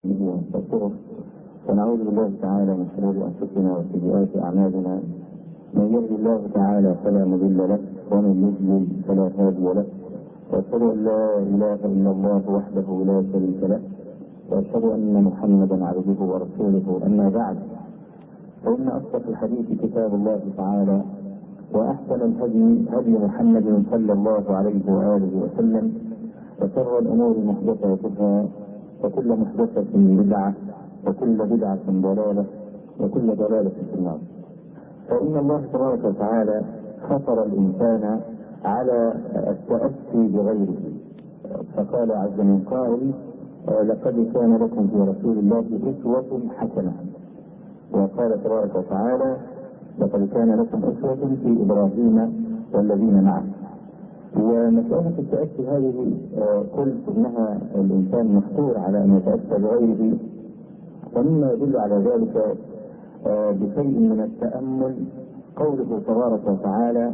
ونستغفره ونعوذ بالله تعالى من شرور انفسنا وسيئات اعمالنا. من يهد الله تعالى فلا مضل له ومن يضلل فلا هادي له، واشهد ان لا اله الا الله وحده لا شريك له، واشهد ان محمدا عبده ورسوله. اما بعد، فان اصدق الحديث كتاب الله تعالى، واحسن الهدي هدي محمد صلى الله عليه واله وسلم، وشر الامور محدثاتها، وكل محدثة بدعة، وكل بدعة ضلالة، وكل ضلالة في النار. فإن الله تبارك وتعالى فطر الإنسان على التأسي بغيره، فقال عز من قائل: لقد كان لكم في رسول الله أسوة حسنة. وقال تبارك وتعالى: لقد كان لكم أسوة في إبراهيم والذين معه. ومسألة التأسي هذه قلت إنها الإنسان مفطور على أن يتأسى بغيره، ومما يدل على ذلك بشيء من التأمل قوله تبارك وتعالى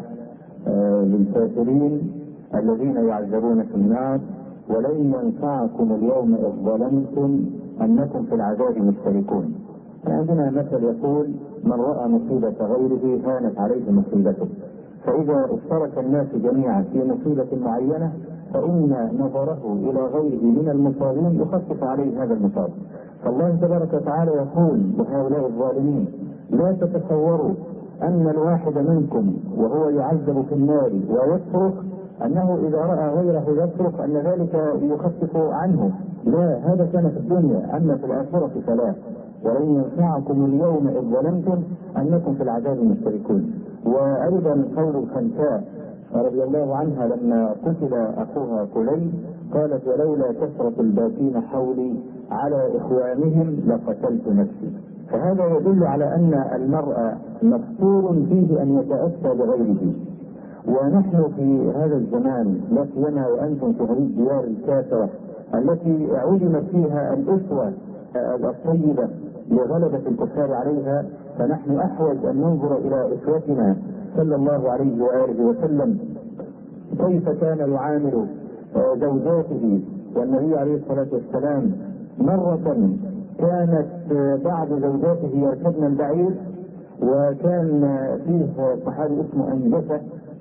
للكافرين الذين يعذبون في النار: ولن ينفعكم اليوم إذ ظلمتم أنكم في العذاب مشتركون. عندنا مثل يقول: من رأى مصيبة غيره هانت عليه مصيبته. فإذا اشترك الناس جميعا في مصيبة معينة، فإن نظره إلى غيره من المصابين يخفف عليه هذا المصاب. فالله تبارك وتعالى يقول لهؤلاء الظالمين: لا تتصوروا أن الواحد منكم وهو يعذب في النار ويصرخ أنه إذا رأى غيره يصرخ أن ذلك يخفف عنه. لا، هذا كان في الدنيا، أما في الآخرة فلا. ولن ينفعكم اليوم إذ ظلمتم أنكم في العذاب مشتركون. وأيضا قول الخنساء رضي الله عنها لما قتل أخوها كليب قالت: ولولا كثرة الباكين حولي على إخوانهم لقتلت نفسي. فهذا يدل على أن المرء مفطور فيه أن يتأسى بغيره. ونحن في هذا الزمان، لا سيما وأنتم في هذه الديار الكافرة التي علمت فيها الأسوة الطيبة لغلبة الكفار عليها، فنحن أحوج أن ننظر إلى أسوتنا صلى الله عليه وآله وسلم كيف كان يعامل زوجاته. والنبي عليه الصلاة والسلام مرة كانت بعض زوجاته يركبن البعير، وكان فيه صحابي اسمه أنجسة،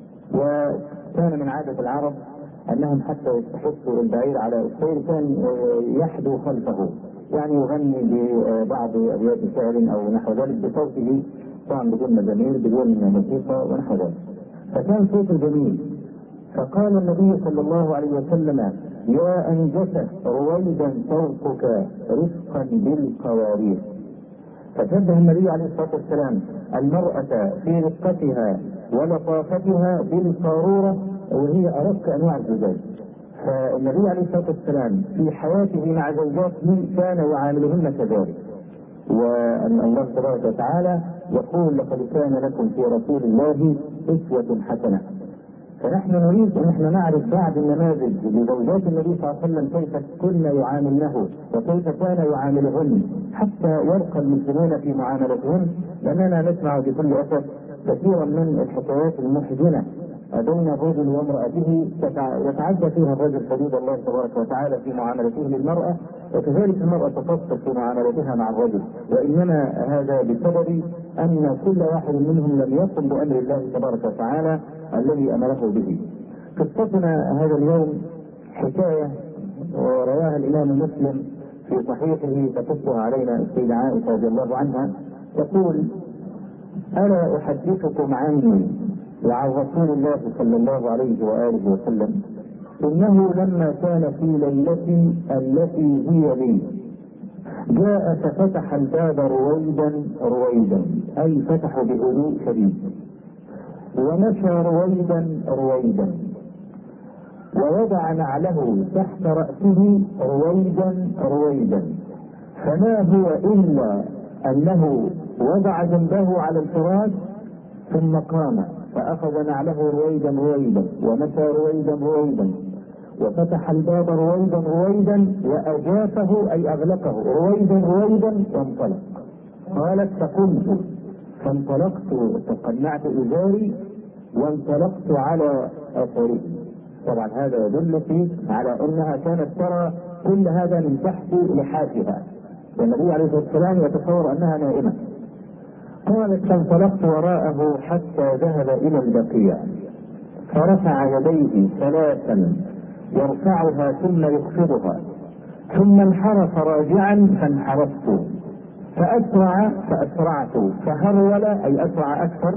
وكان من عادة العرب أنهم حتى يستحثوا البعير على السير كان يحدو خلفه، يعني يغني ببعض أبيات شعر أو نحو ذلك بصوته، طبعا بدون مزامير بدون موسيقى ونحو ذلك، فكان صوته جميل. فقال النبي صلى الله عليه وسلم: يا أنجسة رويدا صوتك رفقا بالقوارير. فشبه النبي عليه الصلاة والسلام المرأة في رقتها ولطافتها بالقارورة، وهي أرق أنواع الزجاج. فالنبي عليه الصلاة والسلام في حياته مع زوجاته كان يعاملهن كذلك. وأن الله تبارك وتعالى يقول: لقد كان لكم في رسول الله أسوة حسنة. فنحن نريد أن احنا نعرف بعض النماذج لزوجات النبي صلى الله عليه وسلم كيف كنا يعاملنه وكيف كان يعاملهن حتى يرقى المسلمون في معاملتهن. لأننا نسمع في كل أسف كثيرا من الحكايات المحزنة بين الرجل وامرأته يتعدى فيها الرجل حدود الله تبارك وتعالى في معاملته للمرأة، وكذلك المرأة تقصر في معاملتها مع الرجل. وإنما هذا بسبب أن كل واحد منهم لم يقم بأمر الله تبارك وتعالى الذي أمره به. قصتنا هذا اليوم حكاية رواها الإمام مسلم في صحيحه تقصها علينا السيدة عائشة رضي الله عنها، تقول: ألا أحدثكم عني وعن رسول الله صلى الله عليه وآله وسلم إنه لما كان في ليلة التي هي لي جاء ففتح الباب رويدا رويدا، أي فتح بهدوء شديد، ومشى رويدا رويدا، ووضع نعله تحت رأسه رويدا رويدا، فما هو إلا أنه وضع جنبه على الفراش ثم قام فأخذ نعله رويدا رويدا ومشى رويدا رويدا وفتح الباب رويدا رويدا وأجافه أي أغلقه رويدا رويدا وانطلق. قالت: فقمت فانطلقت فقنعت إزاري وانطلقت على أثره. طبعا هذا يدل على أنها كانت ترى كل هذا من تحت لحافها، والنبي عليه الصلاة والسلام يتصور أنها نائمة. قالت فانطلقت وراءه حتى ذهب إلى البقيع فرفع يديه ثلاثا يرفعها ثم يخفضها، ثم انحرف راجعا فانحرفت، فأسرع فأسرعت، فهرول أي أسرع أكثر،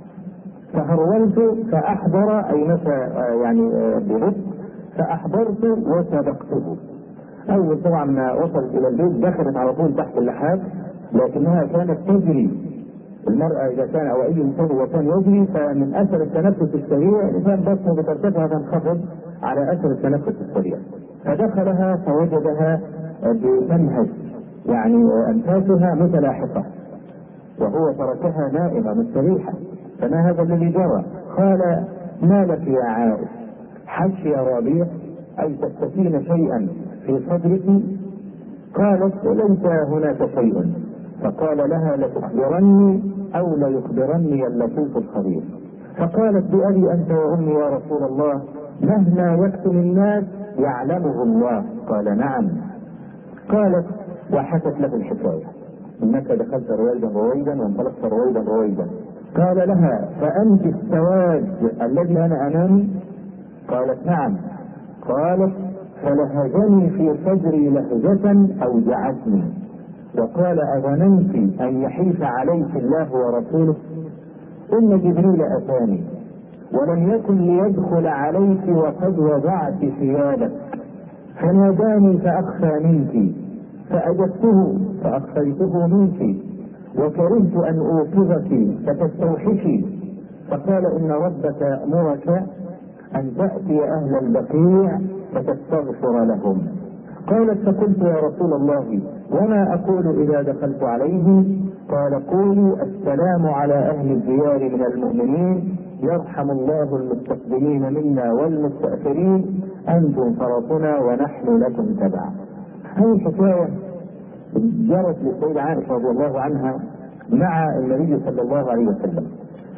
فهرولت فأحضر أي مشى يعني ببطء، فأحضرت وسبقته. أول طبعا ما وصلت إلى البيت دخلت على طول تحت اللحاف، لكنها كانت تجري. المرأة إذا كان أو أي إنسان وكان يجري فمن أثر التنفس السريع الإنسان بطنه بترتفع تنخفض على أثر التنفس السريع، فدخلها فوجدها بتنهج يعني أنفاسها متلاحقة، وهو تركها نائمة مستريحة. فما هذا الذي جرى؟ قال ما لك يا عائش؟ حش يا ربيع أي تستكين شيئا في صدرك؟ قالت ليس هناك شيء. فقال لها لتخبرني أو ليخبرني اللطيف الخبير. فقالت بأبي أنت وأمي يا رسول الله مهما يكتم الناس يعلمه الله. قال نعم. قالت وحكت له الحكاية، إنك دخلت رويدا رويدا وانطلقت رويدا رويدا. قال لها فأنت السواد الذي أنا أمامي؟ قالت نعم. قالت فلهجني في صدري لهجة أوجعتني، وقال أظننت أن يحيف عليك الله ورسوله؟ إن جبريل أتاني ولم يكن ليدخل عليك وقد وضعت ثيابك، فناداني فأخفى منك، فأجبته فأخفيته منك، وكرهت أن أوقظك فتستوحشي، فقال إن ربك يأمرك أن تأتي أهل البقيع فتستغفر لهم. قالت فقلت يا رسول الله وما أقول إذا دخلت عليهم؟ قال قولوا السلام على أهل الديار من المؤمنين، يرحم الله المستقبلين منا والمستأخرين، أنتم فرطنا ونحن لكم تبع. هذه حكاية جرت للسيدة عائشة رضي الله عنها مع النبي صلى الله عليه وسلم.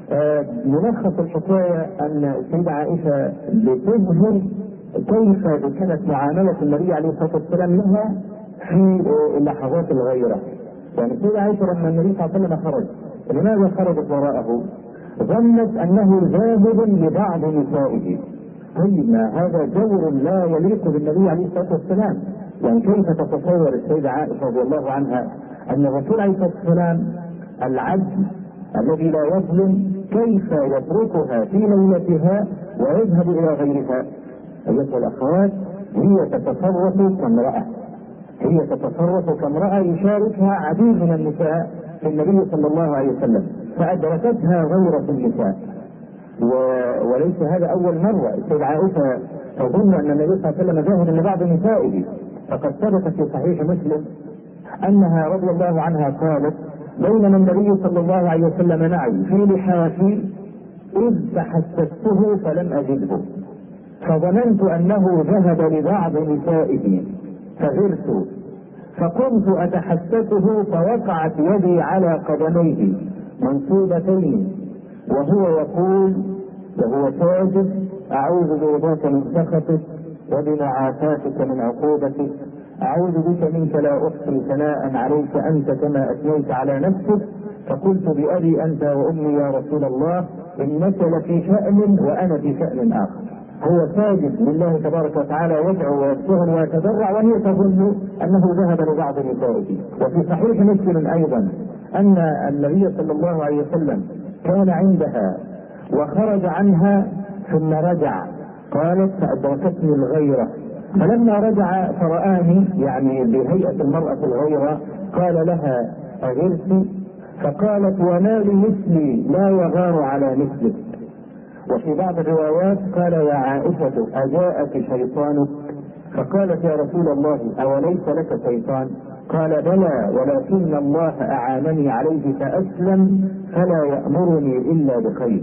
ملخص الحكاية أن السيدة عائشة بتظهر كيف كانت معاملة النبي عليه الصلاة والسلام لها في لحظات الغيرة. يعني السيدة عائشة لما النبي صلى الله عليه وسلم خرج، لماذا خرجت وراءه؟ ظنت أنه ذاهب لبعض نسائه. طيب ما هذا جور لا يليق بالنبي عليه الصلاة والسلام. يعني كيف تتصور السيدة عائشة رضي الله عنها أن الرسول عليه الصلاة والسلام العدل الذي لا يظلم كيف يتركها في ليلتها ويذهب إلى غيرها؟ أيها الأخوات هي تتصرف كامرأة، هي تتصرف كامرأة يشاركها عديد من النساء في النبي صلى الله عليه وسلم، فأدركتها غيرة النساء. وليس هذا أول مرة السيدة عائشة تظن أن النبي صلى الله عليه وسلم ذاهب لبعض نسائه. فقد ثبت في صحيح مسلم أنها رضي الله عنها قالت بينما النبي صلى الله عليه وسلم معي في لحافي إذ تحسسته فلم أجده، فظننت أنه ذهب لبعض نسائه فغرت، فقمت أتحسسه فوقعت يدي على قدميه منصوبتين وهو يقول وهو ساجد أعوذ برضاك من سخطك وبمعافاتك من عقوبتك، أعوذ بك منك لا أحصي ثناء عليك أنت كما أثنيت على نفسك. فقلت بأبي أنت وأمي يا رسول الله إنك لفي شأن وأنا في شأن آخر. هو ساجد لله تبارك وتعالى يدعو ويبتهل ويتضرع وهي تظن أنه ذهب لبعض نسائه. وفي صحيح مسلم أيضا أن النبي صلى الله عليه وسلم كان عندها وخرج عنها ثم رجع. قالت فأدركتني الغيرة، فلما رجع فرآني يعني بهيئة المرأة الغيرة قال لها أغرت؟ فقالت وما لمثلي لا يغار على مثلك. وفي بعض الروايات قال يا عائشة أجاءك شيطانك؟ فقالت يا رسول الله أوليس لك شيطان؟ قال بلى ولكن الله أعانني عليه فأسلم فلا يأمرني إلا بخير.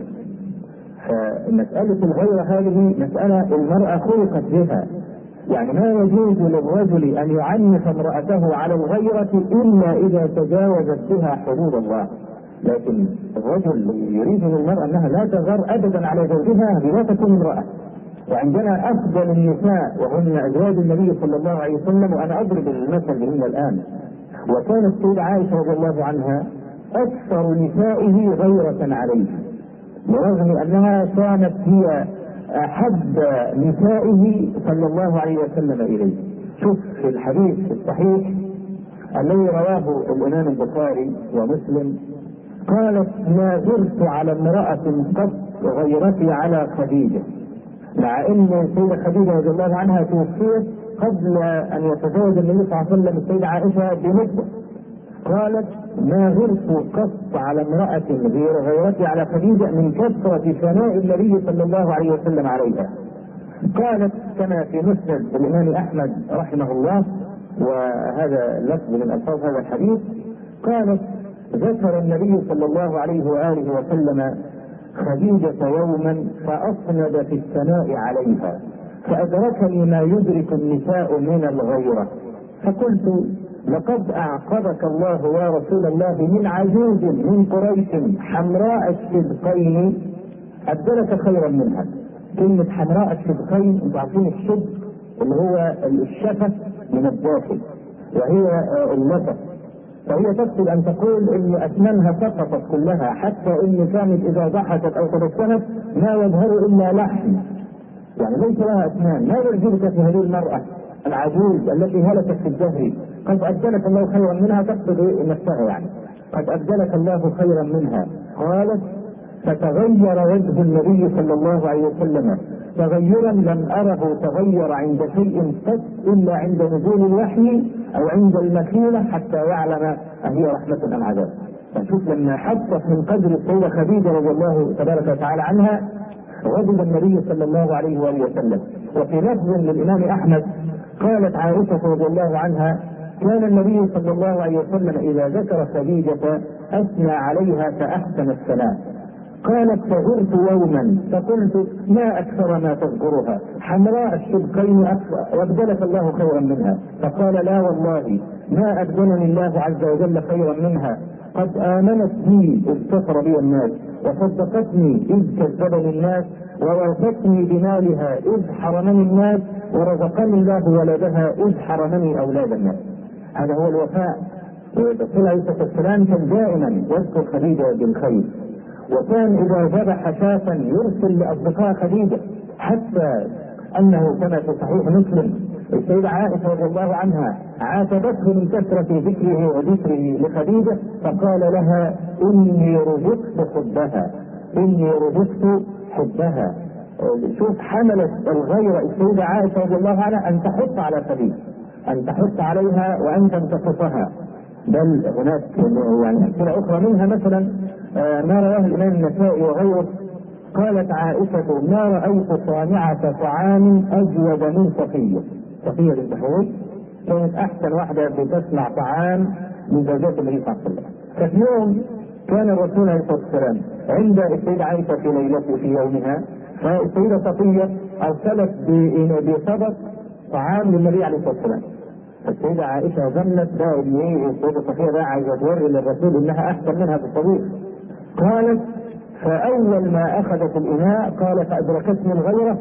فمسألة الغيرة هذه مسألة المرأة خلقت بها، يعني ما يجوز للرجل أن يعنف امرأته على الغيرة إلا إذا تجاوزت بها حدود الله. لكن الرجل يريد من المرأة أنها لا تغار أبدا على زوجها بلا تكون امرأة. وعندنا أفضل النساء وهن أزواج النبي صلى الله عليه وسلم، وأنا أضرب المثل بهن الآن، وكانت السيدة عائشة رضي الله عنها أكثر نسائه غيرة عليه، برغم أنها كانت هي أحب نسائه صلى الله عليه وسلم إليه. شوف في الحديث الصحيح الذي رواه الإمام البخاري ومسلم، قالت: ما غرت على امرأة قط غيرتي على خديجة، مع ان السيدة خديجة رضي الله عنها توفيت قبل ان يتزوج النبي صلى الله عليه وسلم السيدة عائشة بمدة. قالت: ما غرت قط على امرأة غيرتي على خديجة من كثرة ثناء النبي صلى الله عليه وسلم عليها. قالت كما في مسند الإمام أحمد رحمه الله، وهذا لفظ من ألفاظ هذا الحديث، قالت: ذكر النبي صلى الله عليه وآله وسلم خديجة يوما فأصند في الثناء عليها، فأدركني ما يدرك النساء من الغيرة، فقلت: لقد أعقبك الله يا رسول الله من عجوز من قريش حمراء الشدقين أبدلك خيرا منها. كلمة حمراء الشدقين، انتم عارفين الشدق اللي هو الشفة من الداخل وهي اللفة، فهي تقصد ان تقول ان اسنانها سقطت كلها، حتى ان كانت اذا ضحكت او تبسمت ما يظهر الا لحم، يعني ليس لها اسنان. ما يعجبك في هذه المرأة العجوز التي هلكت في الدهر؟ قد ابدلك الله خيرا منها، تقصد نفسها يعني، قد ابدلك الله خيرا منها. قالت: فتغير وجه النبي صلى الله عليه وسلم تغيرا لم أره تغير عند شيء قط إلا عند نزول الوحي أو عند المكينة حتى يعلم أهي رحمة أم عذاب. فشوف لما حدث من قدر السيدة خديجة رضي الله تبارك وتعالى عنها غضب النبي صلى الله عليه وآله وسلم. وفي لفظ للإمام أحمد قالت عائشة رضي الله عنها: كان النبي صلى الله عليه وسلم إذا ذكر خديجة أثنى عليها فأحسن الثناء. قالت: فغرت يوما فقلت: ما أكثر ما تذكرها، حمراء الشدقين وابدلك الله خيرا منها. فقال: لا والله ما أبدلني الله عز وجل خيرا منها، قد آمنت بي إذ كفر بي الناس، وصدقتني إذ كذبني الناس، وورثتني بمالها إذ حرمني الناس، ورزقني الله ولدها إذ حرمني أولاد الناس. هذا هو الوفاء. الرسول عليه الصلاة والسلام كان دائما يذكر خديجة بالخير، وكان إذا ذبح شاة يرسل لأصدقاء خديجة، حتى أنه كما في صحيح مسلم السيدة عائشة رضي الله عنها عاتبته من كثرة ذكره وذكره لخديجة، فقال لها: إني رزقت حبها، إني رزقت حبها. شوف حملت الغيرة السيدة عائشة رضي الله عنها أن تحث على خديجة، أن تحث عليها وأن تنتقصها. بل هناك يعني أمثلة أخرى، منها مثلا ما رواه الإمام النسائي وغيره، قالت عائشة: ما رأيت صانعة طعام أجود من صفية. صفية بنت حويس كانت أحسن واحدة بتصنع طعام من زوجات النبي صلى الله عليه وسلم. ففي يوم كان الرسول عليه الصلاة والسلام عند السيدة عائشة في ليلته في يومها، فالسيدة صفية أرسلت بصدق طعام للنبي عليه الصلاة والسلام. السيدة عائشة ظنت بقى ان ايه السيدة صفية بقى عايزة توري للرسول انها احسن منها في الطبيخ. قالت: فاول ما اخذت الاناء قال فادركتني الغيرة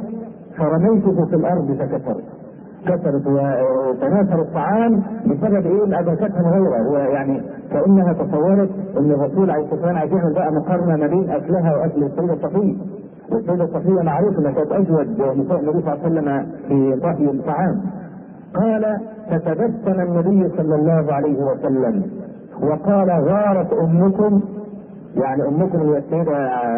فرميته في الارض فكسرت. كسرت وتناثر الطعام بسبب ايه؟ ان ادركتها الغيرة. ويعني كانها تصورت ان الرسول عليه الصلاة والسلام عايز يعمل بقى مقارنة ما بين اكلها واكل السيدة صفية. والسيدة صفية معروف انها كانت اجود نساء النبي صلى الله عليه وسلم في طهي الطعام. قال: فتبسم النبي صلى الله عليه وسلم وقال: غارت امكم، يعني امكم هي السيدة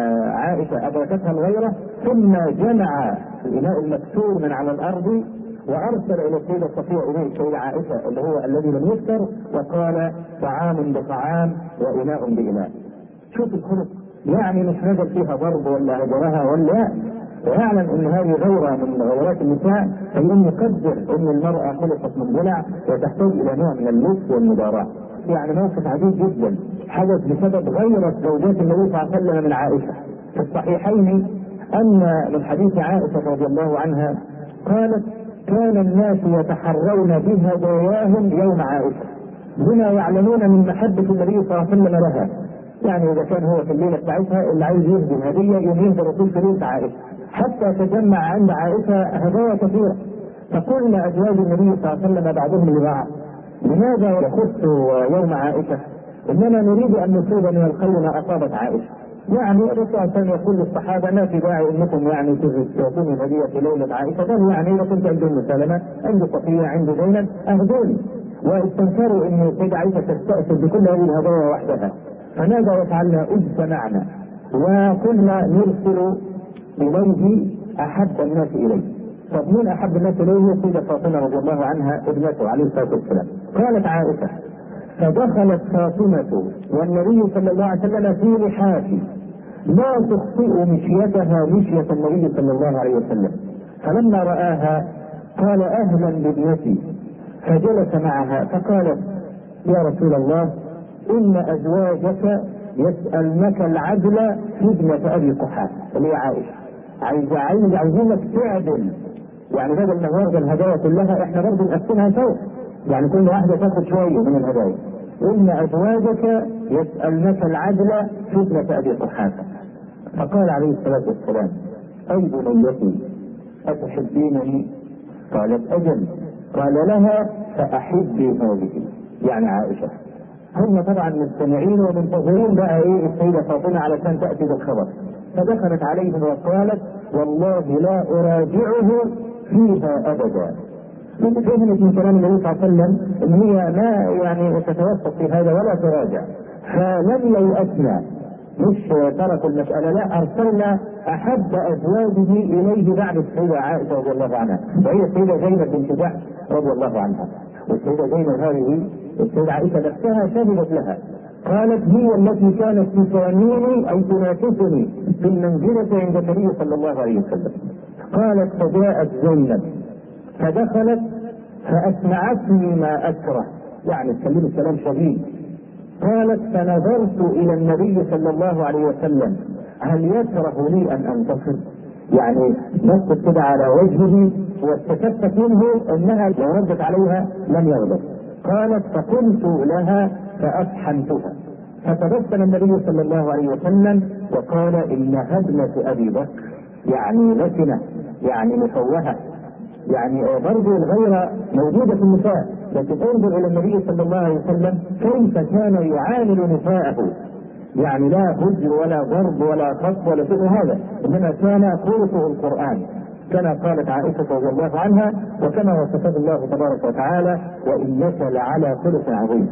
عائشة ادركتها الغيرة. ثم جمع الاناء المكسور من على الارض وارسل الى السيدة صفية اليه السيدة عائشة اللي هو الذي لم يذكر، وقال: طعام بطعام واناء باناء. شوف الخلق، يعني مش نزل فيها ضرب ولا هجرها ولا، ويعلم ان هذه غيرة من غيرات النساء، فإن يقدر ان المرأة خلقت من ضلع وتحتاج الى نوع من اللطف والمداراة. يعني موقف عجيب جدا حدث بسبب غيرة زوجات النبي صلى الله عليه وسلم من عائشة. في الصحيحين ان من حديث عائشة رضي الله عنها قالت: كان الناس يتحرون بهداياهم يوم عائشة بما يعلمون من محبة النبي صلى الله عليه وسلم لها. يعني اذا كان هو في الليله بتاعتها اللي عايز يهدي هديه يوم يهدي الرسول في ليله عائشه، حتى تجمع عند عائشه هدايا كثيره. فقلنا ازواج النبي صلى الله عليه وسلم بعضهم لبعض: لماذا يخص يوم عائشة؟ إننا نريد أن نصيب من الخير ما أصابت عائشة. يعني الرسول صلى الله عليه وسلم يقول للصحابة ما في داعي انكم يعني تعطوني هدية في ليلة عائشة، بل يعني اذا كنت عند ام سلمة، عند صفية، عند زينب اهدوني. واستنكروا ان السيدة عائشة تستأثر بكل هذه الهدايا وحدها، فماذا يفعلنا؟ اجتمعنا وكنا نرسل اليه احب الناس اليه. طب من احب الناس اليه؟ السيدة فاطمة رضي الله عنها ابنته عليه الصلاة والسلام. قالت عائشة: فدخلت فاطمة والنبي صلى الله عليه وسلم في لحافي لا تخطئ مشيتها مشية النبي صلى الله عليه وسلم، فلما رآها قال: أهلا بابنتي، فجلس معها فقالت: يا رسول الله، إن أزواجك يسألنك العدل في ابنة أبي قحافة اللي هي عائشة، عايزينك تعدل، يعني بدل ما نورد الهدايا كلها احنا برضه نقسمها سوا، يعني كل واحدة تاخد شوية من الهدايا. إن أزواجك يسألنك العدل في ابنة أبي قحافة. فقال عليه الصلاة والسلام: أي بنيتي أتحبينني؟ قالت: أجل. قال لها: فأحبي هذه، يعني عائشة. هم طبعا مستمعين ومنتظرين بقى ايه السيدة فاطمة علشان تأتي بالخبر. فدخلت عليهم وقالت: والله لا أراجعه فيها أبدا. فهمت من كلام النبي صلى الله عليه وسلم ان هي ما يعني تتوسط في هذا ولا تراجع، فلم ييأسنا، مش تركوا المسألة، لا، أرسلنا أحب أزواجه إليه بعد السيدة عائشة رضي الله عنها، وهي السيدة زينب بنت جحش رضي الله عنها. والسيدة زينب هذه السيدة عائشة نفسها شهدت لها، قالت: هي التي كانت تساميني أي تنافسني في المنزلة عند النبي صلى الله عليه وسلم. قالت: فجاءت زينب فدخلت فأسمعتني ما أكره، يعني تكلمت كلام شديد. قالت: فنظرت إلى النبي صلى الله عليه وسلم هل يكره لي أن أنتصر؟ يعني نصت كده على وجهه واستشفت منه أنها لو ردت عليها لم يغضب. قالت: فقلت لها فأفحمتها، فتبسم النبي صلى الله عليه وسلم وقال: إنها ابنة أبي بكر، يعني لسنة، يعني مفوهة، يعني برضه الغيرة موجودة في النساء، لكن انظر الى النبي صلى الله عليه وسلم كيف كان يعامل نساءه، يعني لا هجر ولا ضرب ولا خط ولا شيء هذا، انما كان خلقه القرآن، كما قالت عائشة رضي الله عنها وكما وصفه الله تبارك وتعالى: وإنك لعلى خلق عظيم.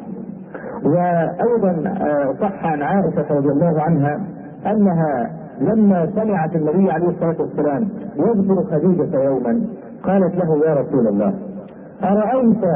وايضا صح عن عائشة رضي الله عنها انها لما سمعت النبي عليه الصلاة والسلام يذكر خديجة يوما قالت له: يا رسول الله، أرأيت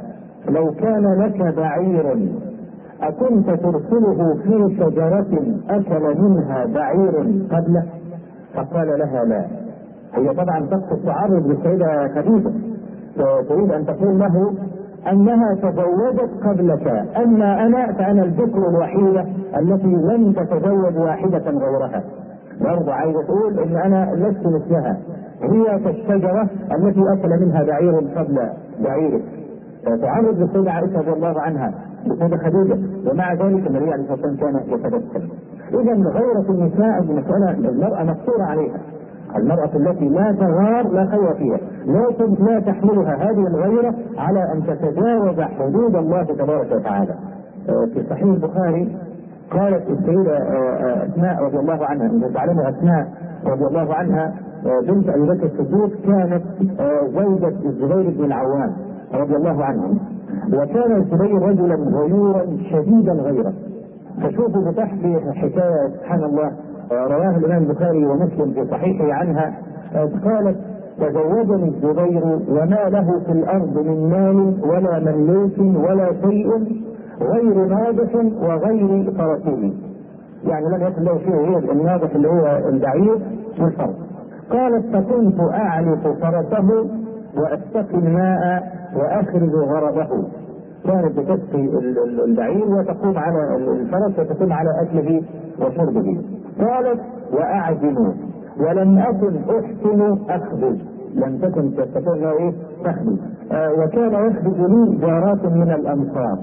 لو كان لك بعير أكنت ترسله في شجرة أكل منها بعير قبله؟ فقال لها: لا. هي طبعا تقصد تعرض للسيدة خديجة، تريد أن تقول له أنها تزوجت قبلك، أما أنا فأنا الذكر الوحيدة التي لم تتزوج واحدة غيرها. برضه عايزة تقول إن أنا لست مثلها، هي كالشجرة التي أكل منها بعير قبل بعيرك. فتعرض للسيدة عائشة رضي الله عنها للسيدة خديجة، ومع ذلك النبي عليه الصلاة والسلام كان يتبسم. إذا غيرة النساء مسألة المرأة مقصورة عليها، المرأة التي لا تغار لا خير فيها، لكن لا تحملها هذه الغيرة على أن تتجاوز حدود الله تبارك وتعالى. في صحيح البخاري قالت السيدة أسماء رضي الله عنها، إذا تعلموا أسماء رضي الله عنها بنت أبي بكر الصديق كانت زوجة الزبير بن العوام رضي الله عنه، وكان الزبير رجلا غيورا شديدا غيرا. فشوفوا بتحكي حكاية سبحان الله رواه الإمام البخاري ومسلم في صحيحه عنها، قالت: تزوجني الزبير وما له في الأرض من مال ولا مملوك ولا شيء غير ناضح وغير فرسه، يعني لم يكن له شيء غير الناضح اللي هو البعير والفرس. قالت: فكنت أعلف فرسه وأستقي الماء وأخرج غرضه، كانت بتسقي البعير وتقوم على الفرس وتقوم على أكله وشربه. قالت: وأعجن ولم أكن أحسن أخبز، لم تكن تستطيع ايه تخبز. وكان يخبز لي جارات من الأنصار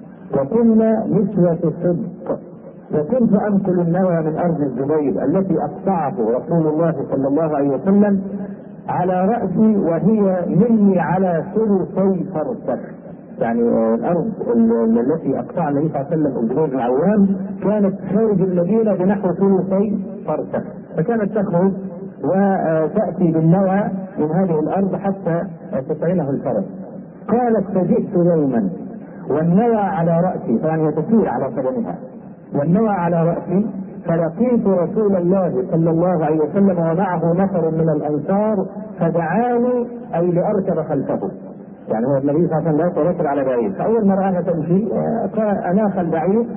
وكنا نسوة صدق، وكنت أنقل النوى من أرض الزبير التي أقطعه رسول الله صلى الله عليه وسلم على رأسي وهي مني على ثلثي فرسخ، يعني الارض التي اقطعها النبي صلى الله عليه وسلم الزبير بن العوام كانت خارج المدينه بنحو ثلثي فرسخ، فكانت تخرج وتاتي بالنوى من هذه الارض حتى تطعمه الفرس. قالت فجئت يوما والنوى على راسي، يعني تسير على قدمها والنوى على راسي، فلقيت رسول الله صلى الله عليه وسلم ومعه نفر من الانصار فدعاني اي لاركب خلفه. يعني هو النبي صلى الله عليه وسلم يركب على بعير، فاول ما راها تمشي اناخ البعير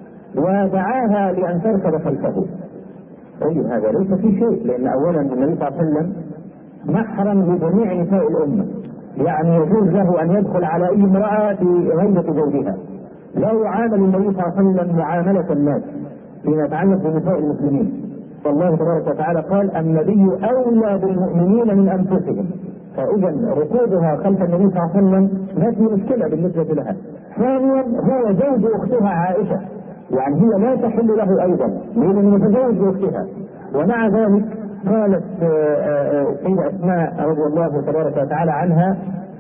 ودعاها لان تركب خلفه. طيب هذا ليس في شيء، لان اولا النبي صلى الله عليه وسلم محرم لجميع نساء الامه، يعني يجوز له ان يدخل على اي امراه في غيبه زوجها. لا يعامل النبي صلى الله عليه وسلم معامله الناس فيما يتعلق بنساء المسلمين. فالله تبارك وتعالى قال النبي اولى بالمؤمنين من انفسهم، فاذا ركوبها خلف النبي صلى الله عليه وسلم ما في مشكله بالنسبه لها. ثانيا هو زوج اختها عائشه، يعني هي لا تحل له ايضا لانه متزوج باختها. ومع ذلك قالت سيدة اسماء رضي الله تبارك وتعالى عنها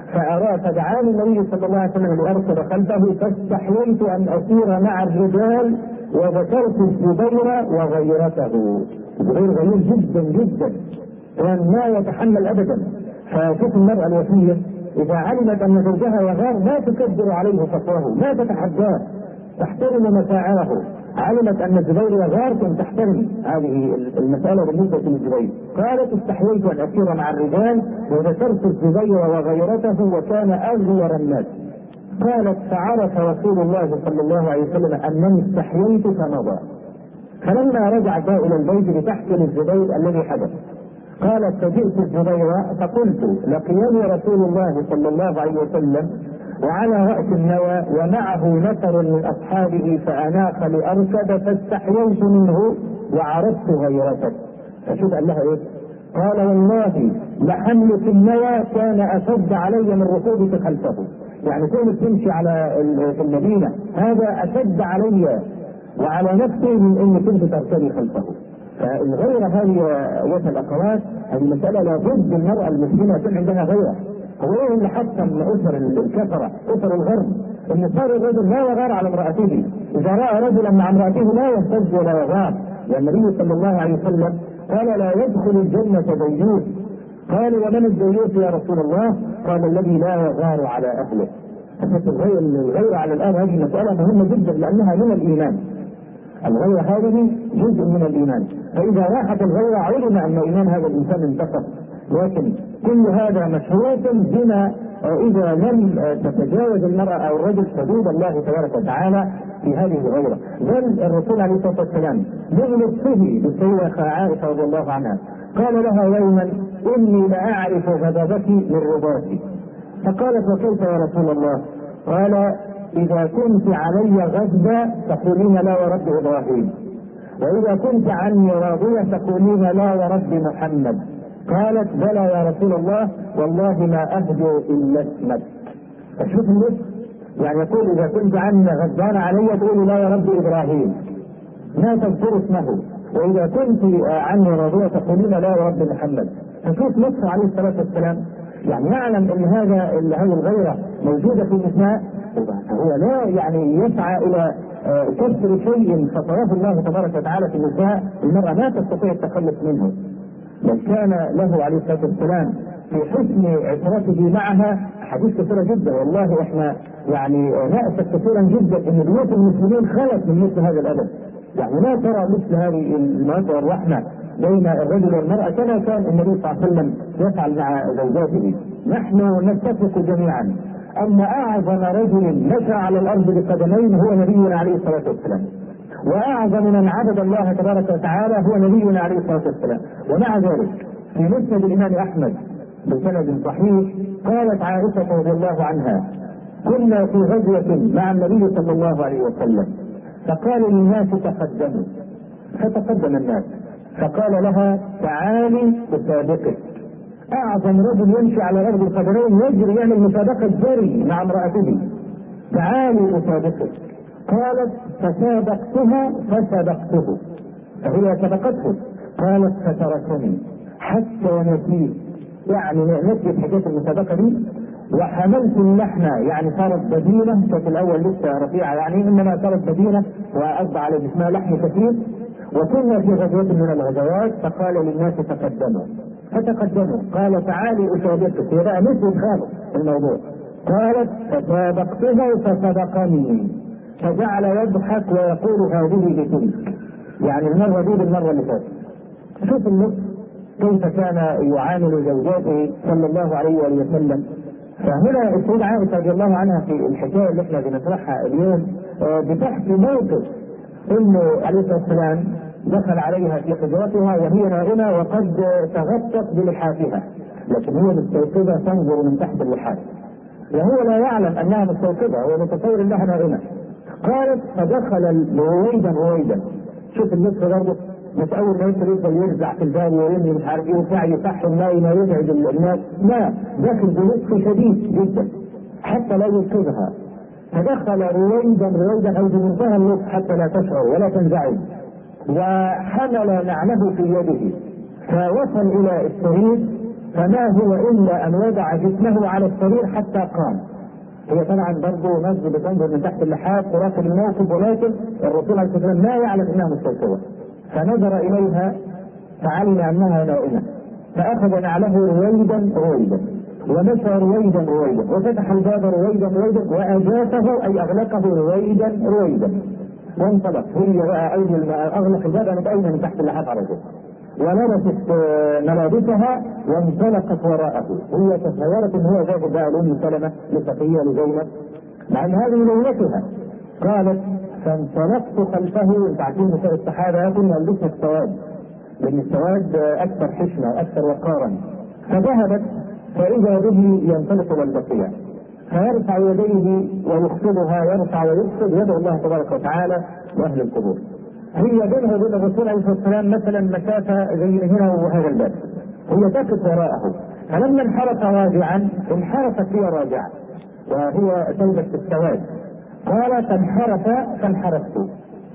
فدعاني النبي صلى الله عليه وسلم لاركب خلفه فاستحييت ان اسير مع الرجال وذكرت الزبير وغيرته. الزبير غير جدا جدا كان ما يتحمل ابدا. فشوف المرأة الوفية اذا علمت ان زوجها يغار ما تكبر عليه خطوه، ما تتحداه، تحترم مشاعره. علمت ان الزبير يغار تحترم هذه المسألة بالنسبة للزبير. قالت استحييت ان اسير مع الرجال وذكرت الزبير وغيرته وكان اغير الناس. قالت فعرف رسول الله صلى الله عليه وسلم انني استحييت فمضى. فلما رجعت الى البيت لتحكي للزبير الذي حدث قالت فجئت الزبير فقلت لقيني رسول الله صلى الله عليه وسلم وعلى رأس النوى ومعه نفر من اصحابه فاناخ لاركب فاستحييت منه وعرفت غيرته. فشوف قال لها ايه؟ قال والله لحمل في النوى كان اشد علي من ركوبك خلفه. يعني كونك تمشي على في المدينه هذا اشد علي وعلى نفسي من ان كنت تركبي خلفه. فالغيره هذه يا الاخوات هذه مساله لابد المراه المسلمه يكون عندها غيره. هو ايه اللي حكم اسر الكفره اسر الغرب ان صار الرجل لا يغار على امراته، اذا راى رجلا مع امراته لا يهتز ولا يغار. والنبي صلى الله عليه وسلم قال لا يدخل الجنه ديوث. قالوا ومن الديوث يا رسول الله؟ قال الذي لا يغار على اهله. الغيره على الان هذه مساله مهمه جدا لانها من الايمان. الغيره هذه جزء من الايمان، فاذا راحت الغيره علم ان ايمان هذا الانسان انتقص. لكن كل هذا مشروط بما اذا لم تتجاوز المراه او الرجل حدود الله تبارك وتعالى في هذه الغيره. بل الرسول عليه الصلاه والسلام من لطفه بالسيده عائشه رضي الله عنها قال لها يوما اني لاعرف غضبك من رضاك. فقالت وكيف يا رسول الله؟ قال اذا كنت علي غضبا تقولين لا ورب ابراهيم، واذا كنت عني راضيه تقولين لا ورب محمد. قالت بلى يا رسول الله والله ما اهدو الا اسمك. فشوف النص يعني يقول اذا كنت عني غضبان علي تقولي لا يا رب ابراهيم ما تذكر اسمه، واذا كنت عني راضيه تقولين لا يا رب محمد. فشوف نصه عليه الصلاه والسلام يعني يعلم ان هذه الغيره موجوده في النساء، هو لا يعني يسعى الى كسر شيء فطراه الله تبارك وتعالى في النساء المراه ما تستطيع التخلص منه. بل كان له عليه الصلاه والسلام في حسن عشرته معها حديث كثيره جدا. والله احنا يعني نأسف كثيرا جدا ان بيوت المسلمين خلت من مثل هذا الادب. يعني لا ترى مثل هذه الموده والرحمه بين الرجل والمراه كما كان النبي صلى الله عليه وسلم يفعل مع زوجاته. نحن نتفق جميعا ان اعظم رجل مشى على الارض بقدمين هو نبينا عليه الصلاه والسلام، واعظم من عبد الله تبارك وتعالى هو نبينا عليه الصلاه والسلام. ومع ذلك في مسند الامام احمد بسند صحيح قالت عائشه رضي الله عنها كنا في غزوه مع النبي صلى الله عليه وسلم فقال للناس تقدموا، فتقدم الناس فقال لها تعالي اسابقك. اعظم رجل يمشي على الارض القدمين يجري يعمل مسابقه جري مع امراته، تعالي اسابقك. قالت فسابقتها فسبقته، فهي سبقته. قالت فتركني حتى نسيت، يعني نسيت حكايه المسابقه دي وحملت اللحم يعني صارت بدينة، كانت الأول لسه رفيعة يعني، إنما صارت بدينة وأصبح على جسمها لحم كثير. وكنا في غزوة من الغزوات فقال للناس تقدموا فتقدموا، قال تعالي أشاهدك، بقى مثل خالص الموضوع. قالت فسابقته فسبقني، فجعل يضحك ويقول هذه لتلك، يعني المرة دي بالمرة اللي فاتت. شوف النص كيف كان يعامل زوجاته صلى الله عليه وآله وسلم. فهنا السيدة عائشة رضي الله عنها في الحكاية اللي احنا بنطرحها اليوم بتحكي موقف انه عليه الصلاة والسلام دخل عليها في حجرتها وهي نائمة وقد تغطت بلحافها، لكن هي مستيقظة تنظر من تحت اللحاف، وهو لا يعلم انها مستيقظة، هو متصور انها نائمة. قالت فدخل رويدا، شوف النصف برضه، مش اول ما يدخل يرجع في الباب ويرمي مش عارف ايه وبتاع يصح النايم ويزعج الناس، لا، داخل بلطف شديد جدا حتى لا ينقذها. فدخل رويدا او بمنتهى اللطف حتى لا تشعر ولا تنزعج، وحمل نعله في يده فوصل الى السرير، فما هو الا ان وضع جسمه على السرير حتى قام. هي طبعا برضه ناس بتنظر من تحت اللحاف تراقب الموقف، ولكن الرسول عليه الصلاه والسلام لا يعلم انها مستيقظه، فنظر اليها فعلم انها نائمه، فاخذ نعله رويدا ومشى رويدا وفتح الباب رويدا واجافه اي اغلقه رويدا وانطلق. هي بقى اول ما اغلق الباب قامت قايمه من تحت اللحاف على طول ولبست ملابسها وانطلقت وراءه. هي تصورت ان هو ذاك بقى لام سلمه لصفيه لزينب مع ان هذه ليلتها. قالت فانطلقت خلفه. تعرفين نساء الصحابه كنا يلبسن السواد لان السواد اكثر حشمه واكثر وقارا، فذهبت فاذا به ينطلق الى البقيع فيرفع يديه ويخفضها، يرفع ويخفض، يدعو الله تبارك وتعالى واهل القبور. هي بينها وبين الرسول عليه الصلاه والسلام مثلا مسافه زي هنا وهذا الباب، هي تقف وراءه، فلما انحرف راجعا انحرفت هي راجعه وهي تلبس السواد. قال فانحرفت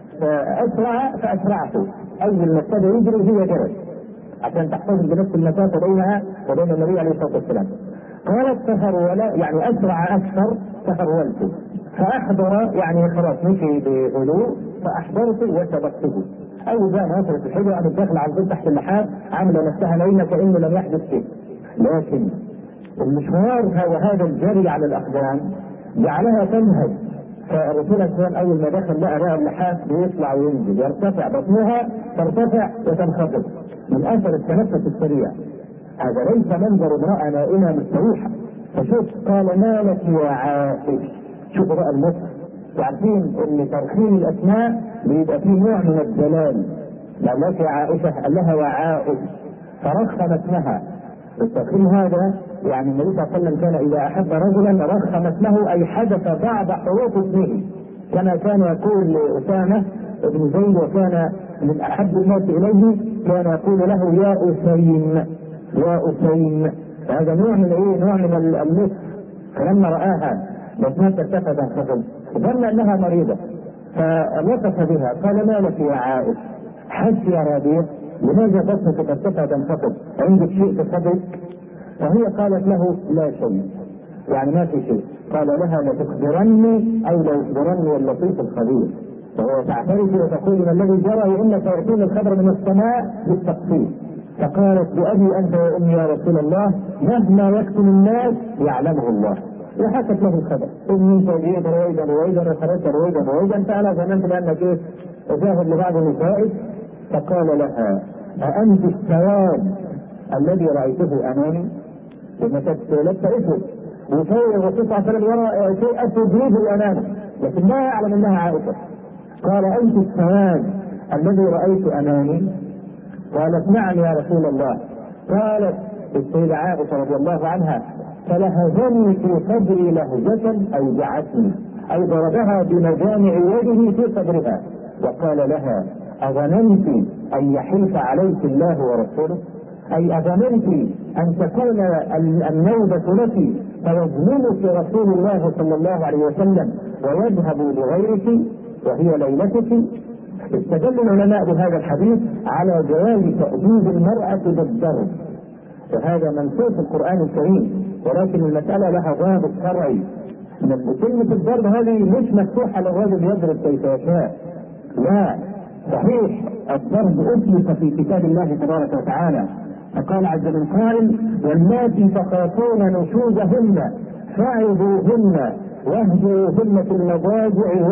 فاسرعت، اول ما ابتدى يجري هي جرت عشان تحتفظ بنفس المسافه بينها وبين النبي عليه الصلاه والسلام. قالت فهرول يعني اسرع اكثر، فهرولت فاحضر يعني خلاص مشي بهدوء، فاحضرت وسبقته. اول بقى ما وصلت الحجره قامت داخله على البيت تحت اللحاف عامله نفسها نايمه كانه لم يحدث شيء، لكن المشوار وهذا الجري على الاقدام جعلها تنهج. فالرسول عليه الصلاه والسلام اول ما دخل لقى اللحاف بيطلع وينزل، يرتفع بطنها ترتفع وتنخفض من اثر التنفس السريع. هذا ليس منظر امراه نائمه مستريحه. فشوف قال ما لك يا عائشه، شوفوا بقى المصر، تعرفين ان ترخيم الاسماء بيبقى فيه نوع من الدلال. لا لك يا عائشه قال لها يا عائشه فرخم اسمها. الترخيم هذا يعني النبي صلى الله عليه وسلم كان اذا احب رجلا رخم اسمه اي حدث بعض حروف اسمه، كما كان يقول لاسامه بن زيد وكان من احب الناس اليه كان يقول له يا اسيم. هذا نوع من نوع من اللطف. فلما راها بطنها ترتفع تنخفض ظن انها مريضه فلطف بها قال ما لك يا عائشه حج يا ربيع لماذا بطنك ترتفع تنخفض، عندك شيء في صدرك؟ فهي قالت له لا شيء، يعني ما في شيء. قال لها لتخبرني او ليخبرني اللطيف الخبير. فهو تعترف وتقول ما الذي جرى وانك ياتيني الخبر من السماء بالتقصير. فقالت بأبي أنت وأمي يا رسول الله مهما يكتم الناس يعلمه الله. وحكت له الخبر إني جئت رويدا وخرجت رويدا فأنا ظننت بأنك ذاهب لبعض نسائك. فقال لها أأنت السواد الذي رأيته أمامي؟ لما كانت لبس أسود وشيء الرسول صلى الله عليه وسلم يرى شيء أسود يجري أمامه لكن لا يعلم أنها عائشة. قال أنت السواد الذي رأيت أمامي؟ قالت نعم يا رسول الله. قالت السيدة عائشة رضي الله عنها فلهزني في صدري لهجة أوجعتني، أي ضربها بمجامع يده في صدرها. وقال لها أظننت أن يحيف عليك الله ورسوله؟ أي أظننت أن تكون النوبة لك فيظلمك رسول الله صلى الله عليه وسلم ويذهب لغيرك وهي ليلتك؟ استدل العلماء بهذا الحديث على جواز تأديب المرأة بالضرب. وهذا منصوص في القرآن الكريم، ولكن المسألة لها ضابط شرعي. كلمة الضرب هذه مش مفتوحة للرجل يضرب كيف يشاء، لا، صحيح الضرب أثبت في كتاب الله تبارك وتعالى، فقال عز من قائل: واللاتي تخافون نشوزهن فعظوهن واهجروهن في المضاجع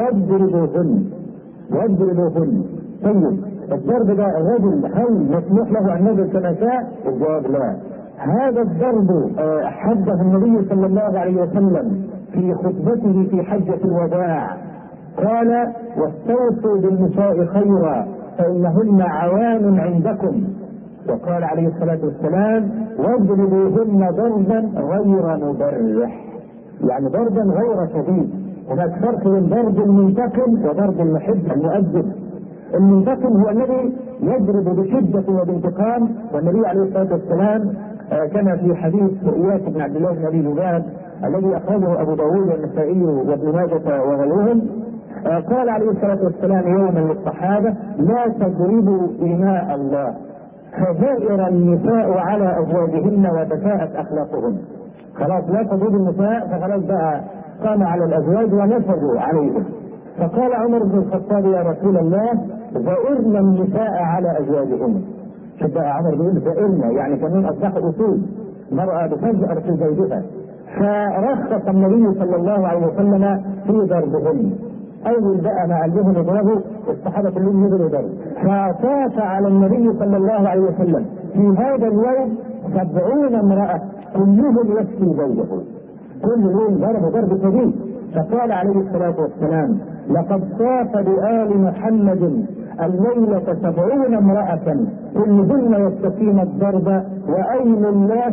واضربوهن. طيب الضرب ده الرجل هل مسموح له ان يضرب كما شاء؟ الجواب لا. هذا الضرب حده النبي صلى الله عليه وسلم في خطبته في حجة الوداع، قال: واستوصوا بالنساء خيرا فإنهن عوان عندكم. وقال عليه الصلاة والسلام: واضربوهن ضربا غير مبرح، يعني ضربا غير شديد. هناك فرق بين ضرب المنتقم وضرب المحب المؤدب. المنتقم هو الذي يضرب بشدة وبانتقام، والنبي عليه الصلاة والسلام كما في حديث إياس بن عبد الله بن أبي ذباب الذي أخرجه أبو داود والنسائي وابن ماجه وغيرهم، قال عليه الصلاة والسلام يوما للصحابة: لا تضربوا إماء الله، فزائر النساء على أزواجهن وتساءت أخلاقهن. خلاص لا تضربوا النساء، فخلاص بقى قام على الأزواج ونفذوا عليهم. فقال عمر بن الخطاب: يا رسول الله، زائرنا النساء على أزواجهن. شوف بقى عمر بيقول زائرنا، يعني كمان أصبحوا أصول، مرأة بتزأر في زوجها. فرخص النبي صلى الله عليه وسلم في ضربهن. أول بقى ما قال لهم اضربوا، الصحابة كلهم يضربوا ضرب. فطاف على النبي صلى الله عليه وسلم في هذا اليوم 70 امرأة كلهم يكفي زوجه، كل يوم ضربوا ضرب شديد. فقال عليه الصلاة والسلام: لقد طاف بآل محمد الليلة 70 امرأة كلهن يستقيم الضرب، وأيم الله